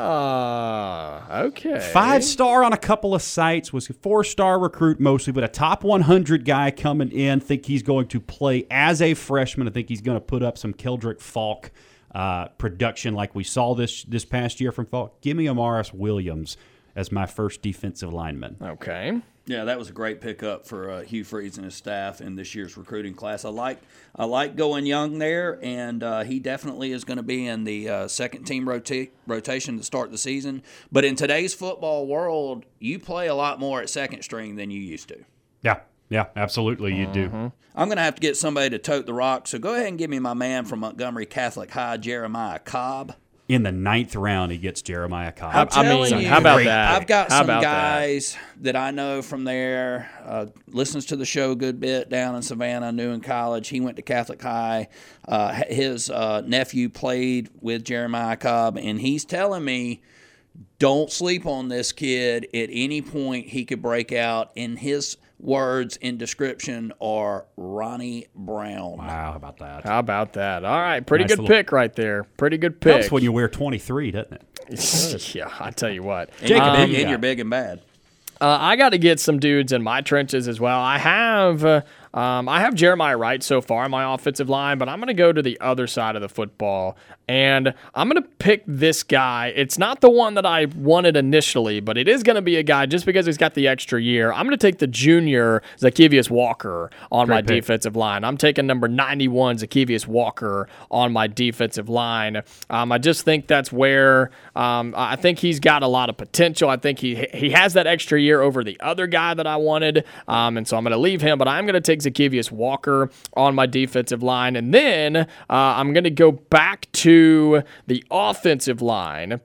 Ah, okay. Five-star on a couple of sites, was a four-star recruit mostly, but a top one hundred guy coming in. Think he's going to play as a freshman. I think he's going to put up some Keldrick Falk uh, production like we saw this this past year from Falk. Give me Amaris Williams as my first defensive lineman. Okay. Yeah, that was a great pickup for uh, Hugh Freeze and his staff in this year's recruiting class. I like I like going young there, and uh, he definitely is going to be in the uh, second team rota- rotation to start the season. But in today's football world, you play a lot more at second string than you used to. Yeah, yeah, absolutely you do. Mm-hmm. I'm going to have to get somebody to tote the rock, so go ahead and give me my man from Montgomery Catholic High, Jeremiah Cobb. In the ninth round, he gets Jeremiah Cobb. I'm I mean, telling you, how about that? I've got How some about guys that? that I know from there, uh, listens to the show a good bit down in Savannah, knew in college. He went to Catholic High. Uh, his uh, nephew played with Jeremiah Cobb, and he's telling me, don't sleep on this kid. At any point, he could break out. In his words in description are Ronnie Brown. Wow, how about that? How about that? All right, pretty Nice good little- pick right there. Pretty good pick. Helps when you wear twenty-three, doesn't it? Yeah, I tell you what. And, you're Um, big, you and got? you're big and bad. Uh, I got to get some dudes in my trenches as well. I have uh, um, I have Jeremiah Wright so far in my offensive line, but I'm going to go to the other side of the football, and I'm going to pick this guy. It's not the one that I wanted initially, but it is going to be a guy just because he's got the extra year. I'm going to take the junior Zacchaeus Walker on Great my pick. defensive line. I'm taking number ninety-one Zacchaeus Walker on my defensive line. Um, I just think that's where um, I think he's got a lot of potential. I think he he has that extra year over the other guy that I wanted, um, and so I'm going to leave him, but I'm going to take Zacchaeus Walker on my defensive line, and then uh, I'm going to go back to the offensive line,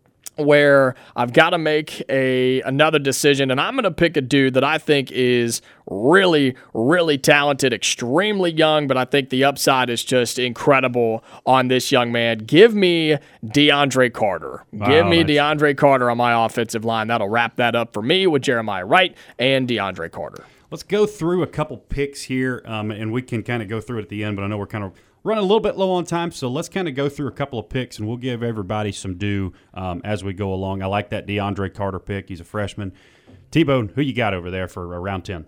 where I've got to make a another decision, and I'm going to pick a dude that I think is really, really talented, extremely young, but I think the upside is just incredible on this young man. Give me DeAndre Carter. Wow, Give me nice. DeAndre Carter on my offensive line. That'll wrap that up for me with Jeremiah Wright and DeAndre Carter. Let's go through a couple picks here, um, and we can kind of go through it at the end, but I know we're kind of running a little bit low on time, so let's kind of go through a couple of picks, and we'll give everybody some due um, as we go along. I like that DeAndre Carter pick. He's a freshman. T-Bone, who you got over there for uh, round ten?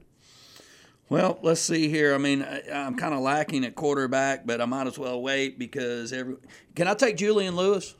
Well, let's see here. I mean, I, I'm kind of lacking at quarterback, but I might as well wait because every. Can I take Julian Lewis?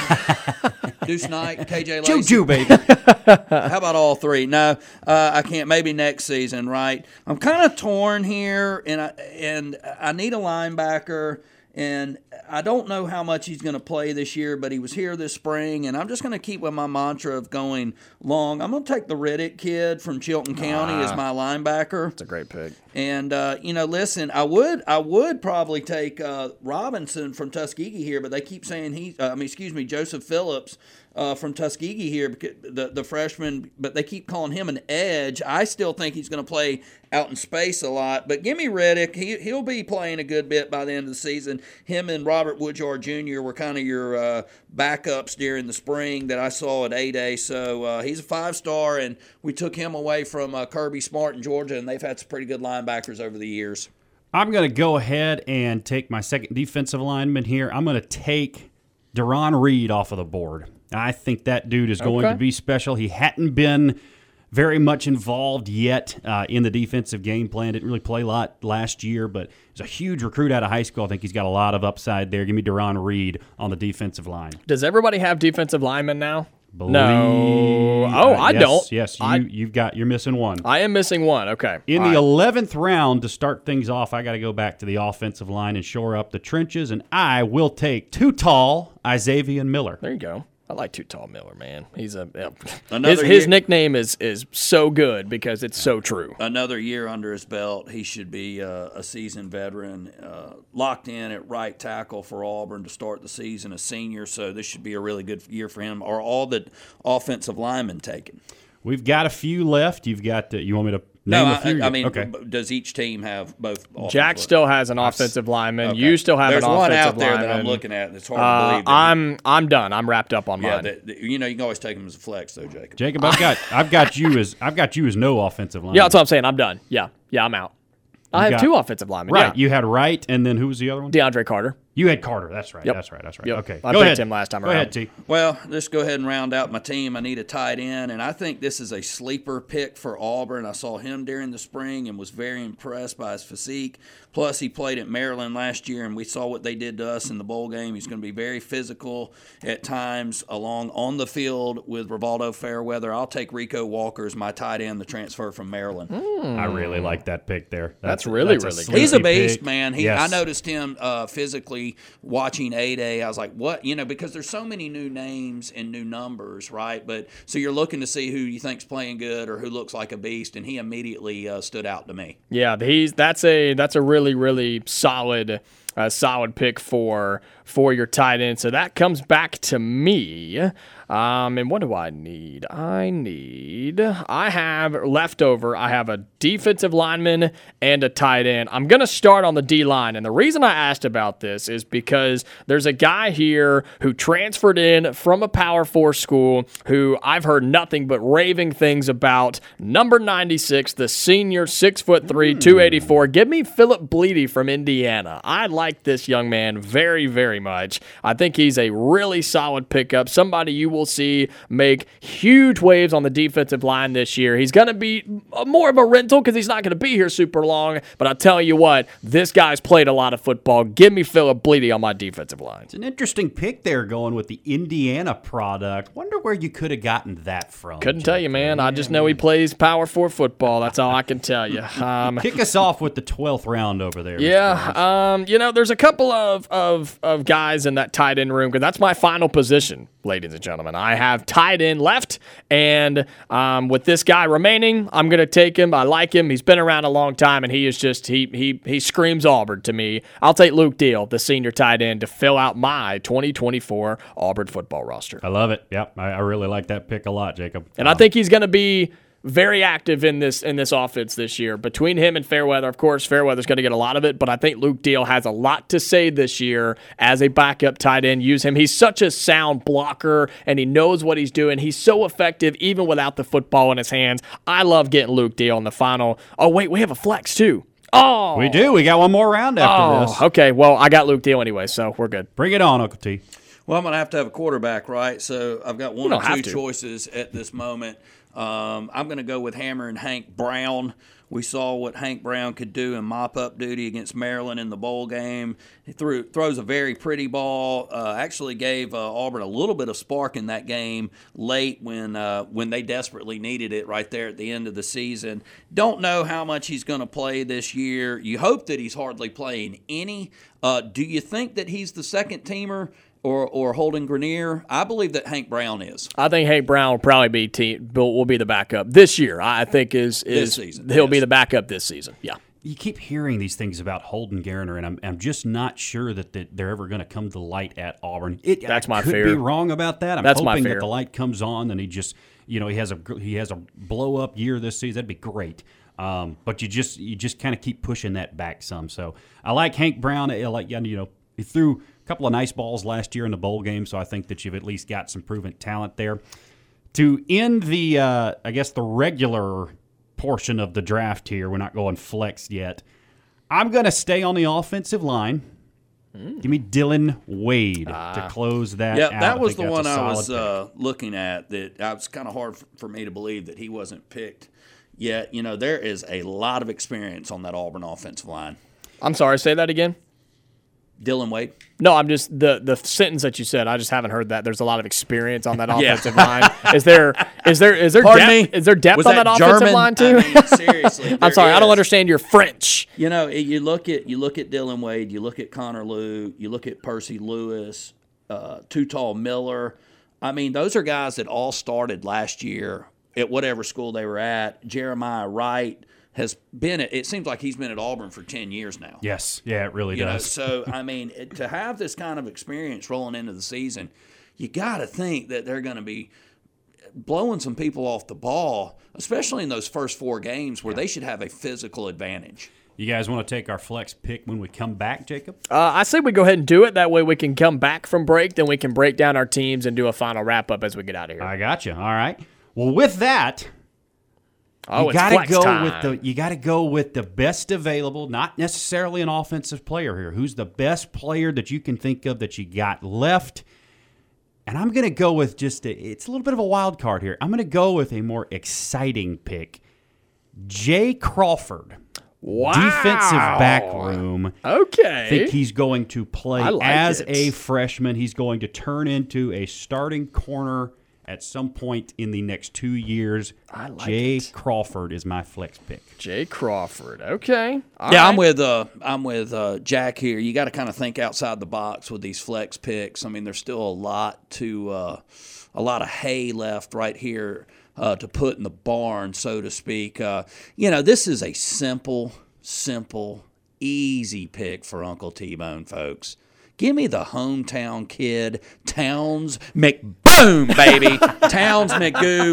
Deuce Knight, K J Lacey. Juju, baby. How about all three? No, uh, I can't. Maybe next season, right? I'm kind of torn here, and I and I need a linebacker, And I don't know how much he's going to play this year, but he was here this spring, and I'm just going to keep with my mantra of going long. I'm going to take the Riddick kid from Chilton County Ah. as my linebacker. That's a great pick. And uh, you know, listen, I would I would probably take uh, Robinson from Tuskegee here, but they keep saying he. Uh, I mean, excuse me, Joseph Phillips uh, from Tuskegee here, because the the freshman, but they keep calling him an edge. I still think he's going to play out in space a lot. But give me Riddick. He he'll be playing a good bit by the end of the season. Him and Robert Woodyard Junior were kind of your uh, backups during the spring that I saw at A-Day. So uh, he's a five star, and we took him away from uh, Kirby Smart in Georgia, and they've had some pretty good linebackers over the years. I'm going to go ahead and take my second defensive lineman here. I'm going to take Deron Reed off of the board. I think that dude is going Okay. to be special. He hadn't been very much involved yet uh, in the defensive game plan. Didn't really play a lot last year, but he's a huge recruit out of high school. I think he's got a lot of upside there. Give me Deron Reed on the defensive line. Does everybody have defensive linemen now? Believe- No. Oh, uh, I yes, don't. Yes, you, I- you've got. You're missing one. I am missing one. Okay. In All the right. eleventh round, to start things off, I got to go back to the offensive line and shore up the trenches, and I will take too tall Isavian Miller. There you go. I like Too Tall Miller, man. He's a yeah. Another his, his year- nickname is is so good because it's so true. Another year under his belt, he should be uh, a seasoned veteran, uh, locked in at right tackle for Auburn to start the season, a senior. So this should be a really good year for him. Are all the offensive linemen taken? We've got a few left. You've got. To, you want me to No, name a few? I, I mean, okay. b- does each team have both? Jack offensive- still has an offensive lineman. Okay. You still have There's an one offensive out there lineman. that I'm looking at. It's hard to Uh, believe. That I'm I'm done. I'm wrapped up on yeah, mine. that, that- you know, you can always take him as a flex, though, Jacob. Jacob, I've got. I've got you as. I've got you as no offensive line. yeah, that's what I'm saying. I'm done. Yeah, yeah, I'm out. I have got- two offensive linemen. Right. Yeah. You had Wright, and then who was the other one? DeAndre Carter. You had Carter. That's right. Yep. That's right. That's right. Yep. Okay. I go picked ahead. him last time Go around. ahead, T. Well, let's go ahead and round out my team. I need a tight end, and I think this is a sleeper pick for Auburn. I saw him during the spring and was very impressed by his physique. Plus, he played at Maryland last year, and we saw what they did to us in the bowl game. He's going to be very physical at times along on the field with Rivaldo Fairweather. I'll take Rico Walker as my tight end, the transfer from Maryland. I really like that pick there. That's really, a really good. sleepy He's a beast, pick. man. He, Yes. I noticed him uh, physically watching A-Day. I was like, what? You know, because there's so many new names and new numbers, right? But so you're looking to see who you think's playing good or who looks like a beast, and he immediately uh, stood out to me. Yeah, he's that's a that's a really really solid uh, solid pick for for your tight end. So that comes back to me. Um, and what do I need? I need I have leftover. I have a defensive lineman and a tight end. I'm gonna start on the D line, and the reason I asked about this is because there's a guy here who transferred in from a Power Four school who I've heard nothing but raving things about. Number ninety-six, the senior, six foot three, two eighty-four. Give me Philip Bleedy from Indiana. I like this young man very, very much. I think he's a really solid pickup. Somebody you will see make huge waves on the defensive line this year. He's going to be more of a rental because he's not going to be here super long. But I'll tell you what, this guy's played a lot of football. Give me Philip Bleedy on my defensive line. It's an interesting pick there going with the Indiana product. Wonder where you could have gotten that from. Couldn't tell you, man. I just know he plays Power Four football. That's all I can tell you. Um, Kick us off with the twelfth round over there. Mister Burns. Yeah, um, you know, there's a couple of, of, of guys in that tight end room because that's my final position, ladies and gentlemen. I have tight end left, and um, with this guy remaining, I'm going to take him. I like him. He's been around a long time, and he is just he he he screams Auburn to me. I'll take Luke Deal, the senior tight end, to fill out my twenty twenty-four Auburn football roster. I love it. Yep, I, I really like that pick a lot, Jacob. And I think he's going to be very active in this in this offense this year. Between him and Fairweather, of course, Fairweather's going to get a lot of it, but I think Luke Deal has a lot to say this year as a backup tight end. Use him. He's such a sound blocker, and he knows what he's doing. He's so effective even without the football in his hands. I love getting Luke Deal in the final. Oh, wait, we have a flex too. Oh, we do. We got one more round after oh, this. okay. Well, I got Luke Deal anyway, so we're good. Bring it on, Uncle T. Well, I'm going to have to have a quarterback, right? So I've got one You or don't have two to. choices at this moment. Um, I'm going to go with Hammer and Hank Brown, We saw what Hank Brown could do in mop-up duty against Maryland in the bowl game. He threw, throws a very pretty ball. Uh, actually gave uh, Auburn a little bit of spark in that game late when uh, when they desperately needed it right there at the end of the season. Don't know how much he's going to play this year. You hope that he's hardly playing any. Uh, do you think that he's the second teamer or or Holden Grenier? I believe that Hank Brown is. I think Hank Brown will probably be team, will be the backup this year. I think is is This season, he'll yes. be the backup this season. Yeah. You keep hearing these things about Holden Garner, and I'm, I'm just not sure that the, they're ever going to come to light at Auburn. It, That's I my could fear. be wrong about that. I'm That's my hoping fear. that the light comes on and he just, you know, he has a he has a blow up year this season. That'd be great. Um, but you just you just kind of keep pushing that back some. So I like Hank Brown. I like you know he threw a couple of nice balls last year in the bowl game, so I think that you've at least got some proven talent there. To end the, uh, I guess, the regular portion of the draft here, we're not going flex yet. I'm going to stay on the offensive line. Mm. Give me Dylan Wade Ah. to close that Yeah, out. that I was think the that's one a I was solid uh, looking at. That I was kind of hard for, for me to believe that he wasn't picked yet. You know, there is a lot of experience on that Auburn offensive line. I'm sorry. Say that again. Dylan Wade. No, I'm just the the sentence that you said. I just haven't heard that. There's a lot of experience on that Yeah. offensive line. Is there is there is there Pardon depth, me? is there depth Was on that, that offensive German? line too? I mean, seriously, I'm there sorry. I don't is. understand your French. You know, you look at you look at Dylan Wade, you look at Connor Lew, you look at Percy Lewis, uh, Too Tall Miller. I mean, those are guys that all started last year at whatever school they were at. Jeremiah Wright has been at, it seems like he's been at Auburn for ten years now. Yes, yeah, it really You know, does. so I mean, it- to have this kind of experience rolling into the season, you got to think that they're going to be blowing some people off the ball, especially in those first four games where they should have a physical advantage. You guys want to take our flex pick when we come back, Jacob? Uh, I say we go ahead and do it. That way we can come back from break. Then we can break down our teams and do a final wrap up as we get out of here. I got you. All right. Well, with that, oh, you it's gotta flex go time. with the you got to go with the best available, not necessarily an offensive player here. Who's the best player that you can think of that you got left? And I'm going to go with just a, it's a little bit of a wild card here. I'm going to go with a more exciting pick, Jay Crawford. Wow. Defensive back room. Okay. I think he's going to play I like as it. a freshman. He's going to turn into a starting corner at some point in the next two years. I like Jay it. Crawford is my flex pick. Jay Crawford. Okay. All yeah, I'm right. with uh, I'm with uh, Jack here. You got to kind of think outside the box with these flex picks. I mean, there's still a lot to uh, a lot of hay left right here uh, to put in the barn, so to speak. Uh, you know, this is a simple, simple, easy pick for Uncle T-Bone, folks. Give me the hometown kid, Towns McBoom, baby. Towns McGoo.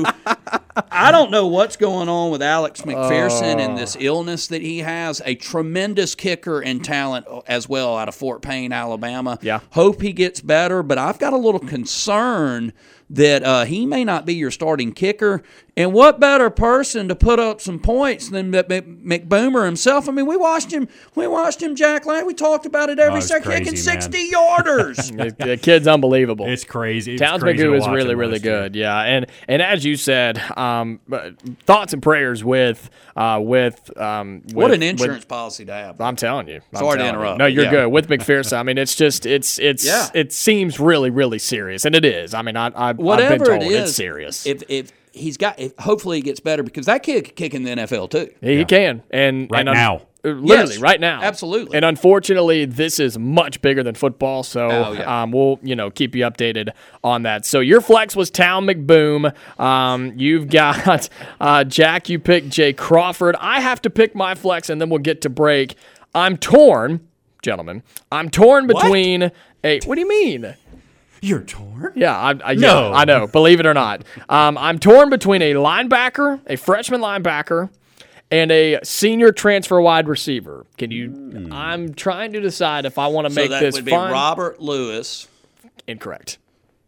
I don't know what's going on with Alex McPherson and this illness that he has. A tremendous kicker and talent as well out of Fort Payne, Alabama. Yeah. Hope he gets better, but I've got a little concern that uh, he may not be your starting kicker. And what better person to put up some points than Mc- Mc- McBoomer himself? I mean, we watched him. We watched him, Jack Lang. We talked about it every it's second. crazy, Kicking man. sixty yarders. the, the kid's unbelievable. It's crazy. It's Towns crazy to McGoo is watch really, him really last year. good. Yeah, and and as you said, um, thoughts and prayers with uh, with um, with, What an with- insurance policy to have. I'm telling you. I'm Sorry to telling you. interrupt, No, you're yeah. good with McPherson. I mean, it's just it's it's Yeah. it seems really really serious, and it is. I mean, I, I Whatever I've been it told is, it's serious. If if he's got, if, hopefully he gets better because that kid could kick in the N F L too. he, he can, and Right and un- now. uh, literally Yes, right now, absolutely. And unfortunately, this is much bigger than football, so Oh, yeah. um, we'll you know keep you updated on that. So your flex was Town McBoom. Um, you've got uh, Jack. You picked Jay Crawford. I have to pick my flex, and then we'll get to break. I'm torn, gentlemen. I'm torn between a. What do you mean? You're torn? Yeah, I, I, yeah, No. I know. Believe it or not, um, I'm torn between a linebacker, a freshman linebacker, and a senior transfer wide receiver. Can you? I'm trying to decide if I want to So make that this would be fun. Robert Lewis, Incorrect.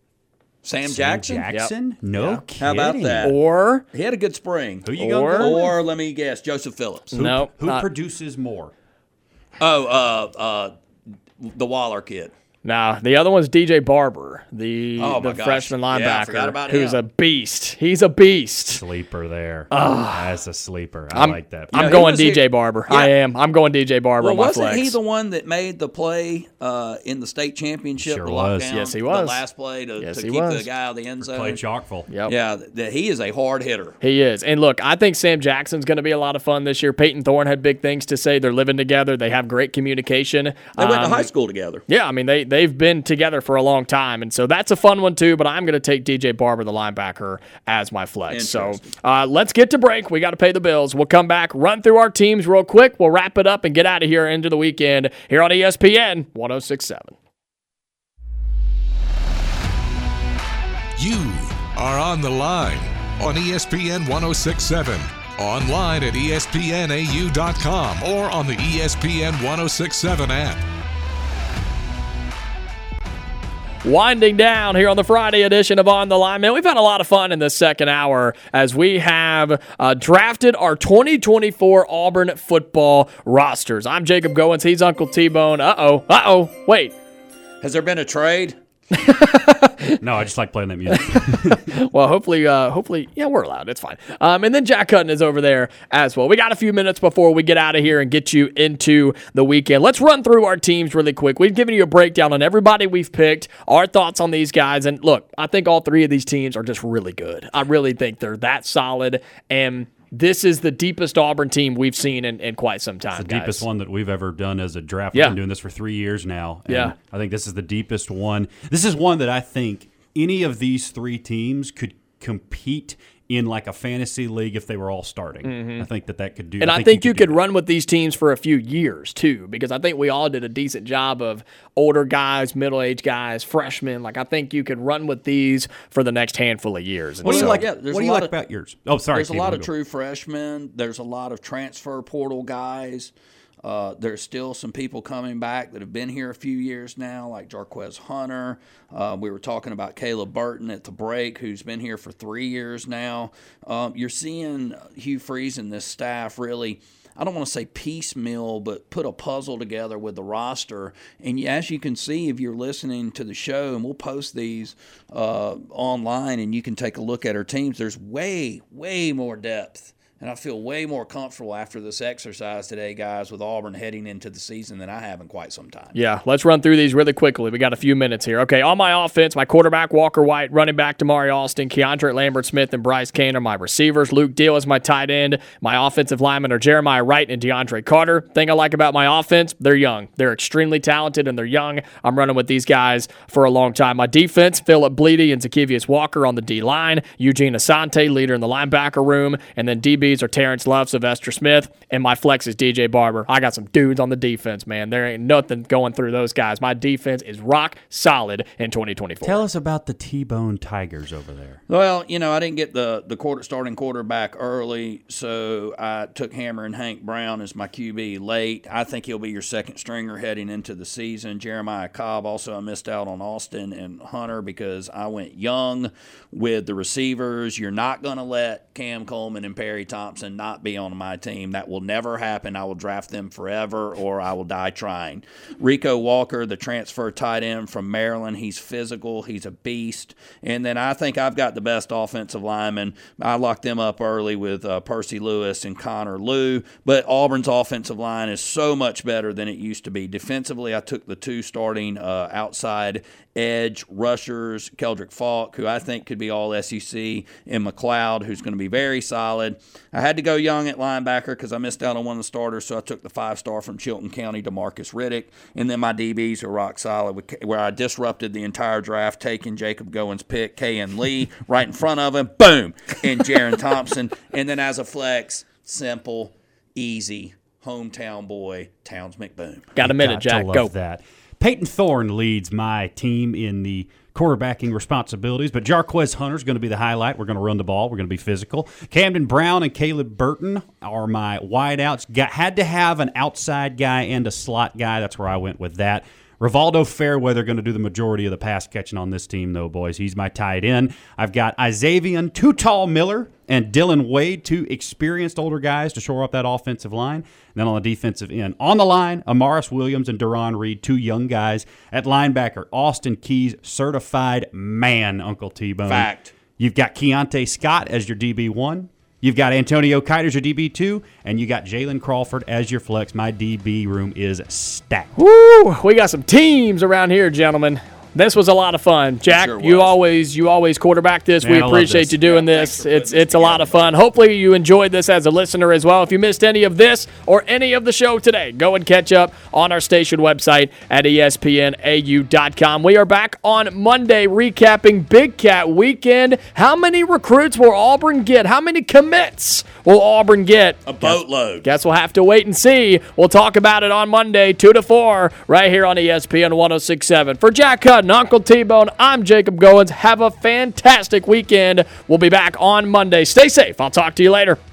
Sam, Sam Jackson. Jackson? No kidding. How about that? Or He had a good spring. Who you Or- going to Or let me guess, Joseph Phillips. Who, no, who not- produces more? Oh, uh, uh, the Waller kid. Now, the other one's D J Barber, the, Oh, the my gosh. freshman linebacker, Yeah, I forgot about who's him. a beast. He's a beast. Sleeper there. That's a sleeper. I I'm, like that. I'm Yeah, he going was D J here- Barber. Yeah. I am. I'm going D J Barber Well, on my wasn't flex. he the one that made the play uh, in the state championship? Sure the was. lockdown, Yes, he was. The last play to, Yes, to he keep was. the guy out of the end zone. Play Chalkful. Yep. Yeah, that he is a hard hitter. He is. And look, I think Sam Jackson's going to be a lot of fun this year. Peyton Thorne had big things to say. They're living together. They have great communication. They went to Um, high school together. Yeah, I mean, they, they've been together for a long time. And so that's a fun one, too. But I'm going to take D J Barber, the linebacker, as my flex. So Interesting. uh, let's get to break. We got to pay the bills. We'll come back, run through our teams real quick. We'll wrap it up and get out of here into the weekend here on E S P N one oh six point seven. You are on the line on E S P N one oh six point seven, online at E S P N A U dot com or on the E S P N one oh six point seven app. Winding down here on the Friday edition of On the Line. Man, we've had a lot of fun in this second hour as we have uh, drafted our twenty twenty-four Auburn football rosters. I'm Jacob Goins. He's Uncle T-Bone. Uh-oh. Uh-oh. Wait. Has there been a trade? No, I just like playing that music. Well, hopefully, uh, hopefully, yeah, we're allowed. It's fine. Um, and then Jack Hutton is over there as well. We got a few minutes before we get out of here and get you into the weekend. Let's run through our teams really quick. We've given you a breakdown on everybody we've picked, our thoughts on these guys. And look, I think all three of these teams are just really good. I really think they're that solid. And this is the deepest Auburn team we've seen in, in quite some time, The guys. deepest one that we've ever done as a draft. Yeah. We've been doing this for three years now. And Yeah. I think this is the deepest one. This is one that I think any of these three teams could compete in like a fantasy league if they were all starting. I think that that could do. And I think you do could that. run with these teams for a few years, too, because I think we all did a decent job of older guys, middle-aged guys, freshmen. Like, I think you could run with these for the next handful of years. And What do you so- like? Yeah, there's what a do you lot like of- about yours? Oh, sorry. There's a Steve, lot I'll of go. true freshmen. There's a lot of transfer portal guys. Uh, there's still some people coming back that have been here a few years now, like Jarquez Hunter. Uh, we were talking about Caleb Burton at the break, who's been here for three years now. Um, you're seeing Hugh Freeze and this staff really, I don't want to say piecemeal, but put a puzzle together with the roster. And as you can see, if you're listening to the show, and we'll post these uh, online, and you can take a look at our teams, there's way, way more depth. And I feel way more comfortable after this exercise today, guys, with Auburn heading into the season than I have in quite some time. Yeah, let's run through these really quickly. We got a few minutes here. Okay, on my offense, my quarterback, Walker White, running back, Damari Alston, Keandre Lambert-Smith, and Bryce Kane are my receivers. Luke Deal is my tight end. My offensive linemen are Jeremiah Wright and DeAndre Carter. Thing I like about my offense, they're young. They're extremely talented, and they're young. I'm running with these guys for a long time. My defense, Philip Bleedy and Zacchaeus Walker on the D-line, Eugene Asante, leader in the linebacker room, and then D Bs are Terrence Love, Sylvester Smith, and my flex is D J Barber. I got some dudes on the defense, man. There ain't nothing going through those guys. My defense is rock solid in twenty twenty-four. Tell us about the T-Bone Tigers over there. Well, you know, I didn't get the the quarter starting quarterback early, so I took Hammer and Hank Brown as my Q B late. I think he'll be your second stringer heading into the season. Jeremiah Cobb, also I missed out on Austin and Hunter because I went young with the receivers. You're not going to let Cam Coleman and Perry Thompson not be on my team. That will never happen. I will draft them forever or I will die trying. Rico Walker, the transfer tight end from Maryland, he's physical. He's a beast. And then I think I've got the best offensive linemen. I locked them up early with uh, Percy Lewis and Connor Liu. But Auburn's offensive line is so much better than it used to be. Defensively, I took the two starting uh, outside edge rushers, Keldrick Falk, who I think could be all S E C, and McLeod, who's going to be very solid. I had to go young at linebacker because I missed out on one of the starters, so I took the five-star from Chilton County, DeMarcus Riddick. And then my D Bs are rock solid, where I disrupted the entire draft, taking Jacob Goins' pick, K N Lee, right in front of him, boom, and Jaron Thompson. And then as a flex, simple, easy, hometown boy, Towns McBoom. Got a minute, Got Jack. to love Go. that. Peyton Thorne leads my team in the quarterbacking responsibilities, but Jarquez Hunter's going to be the highlight. We're going to run the ball. We're going to be physical. Camden Brown and Caleb Burton are my wideouts. Got, had to have an outside guy and a slot guy. That's where I went with that. Rivaldo Fairweather going to do the majority of the pass catching on this team, though, boys. He's my tight end. I've got Isavian Too Tall Miller and Dylan Wade, two experienced older guys to shore up that offensive line. And then on the defensive end, on the line, Amaris Williams and Duron Reed, two young guys. At linebacker, Austin Keys, certified man, Uncle T-Bone. Fact. You've got Keontae Scott as your D B one. You've got Antonio Kite as your D B two. And you got Jalen Crawford as your flex. My D B room is stacked. Woo! We got some teams around here, gentlemen. This was a lot of fun. Jack, sure you was. always you always quarterback this. Man, we I love appreciate this. you doing Yeah, this. thanks for putting It's this it's a lot together, of fun. Hopefully you enjoyed this as a listener as well. If you missed any of this or any of the show today, go and catch up on our station website at E S P N A U dot com. We are back on Monday recapping Big Cat Weekend. How many recruits will Auburn get? How many commits will Auburn get? A boatload. Guess we'll have to wait and see. We'll talk about it on Monday, two to four, right here on E S P N one oh six point seven. For Jack Hutton, Uncle T-Bone, I'm Jacob Goins. Have a fantastic weekend. We'll be back on Monday. Stay safe. I'll talk to you later.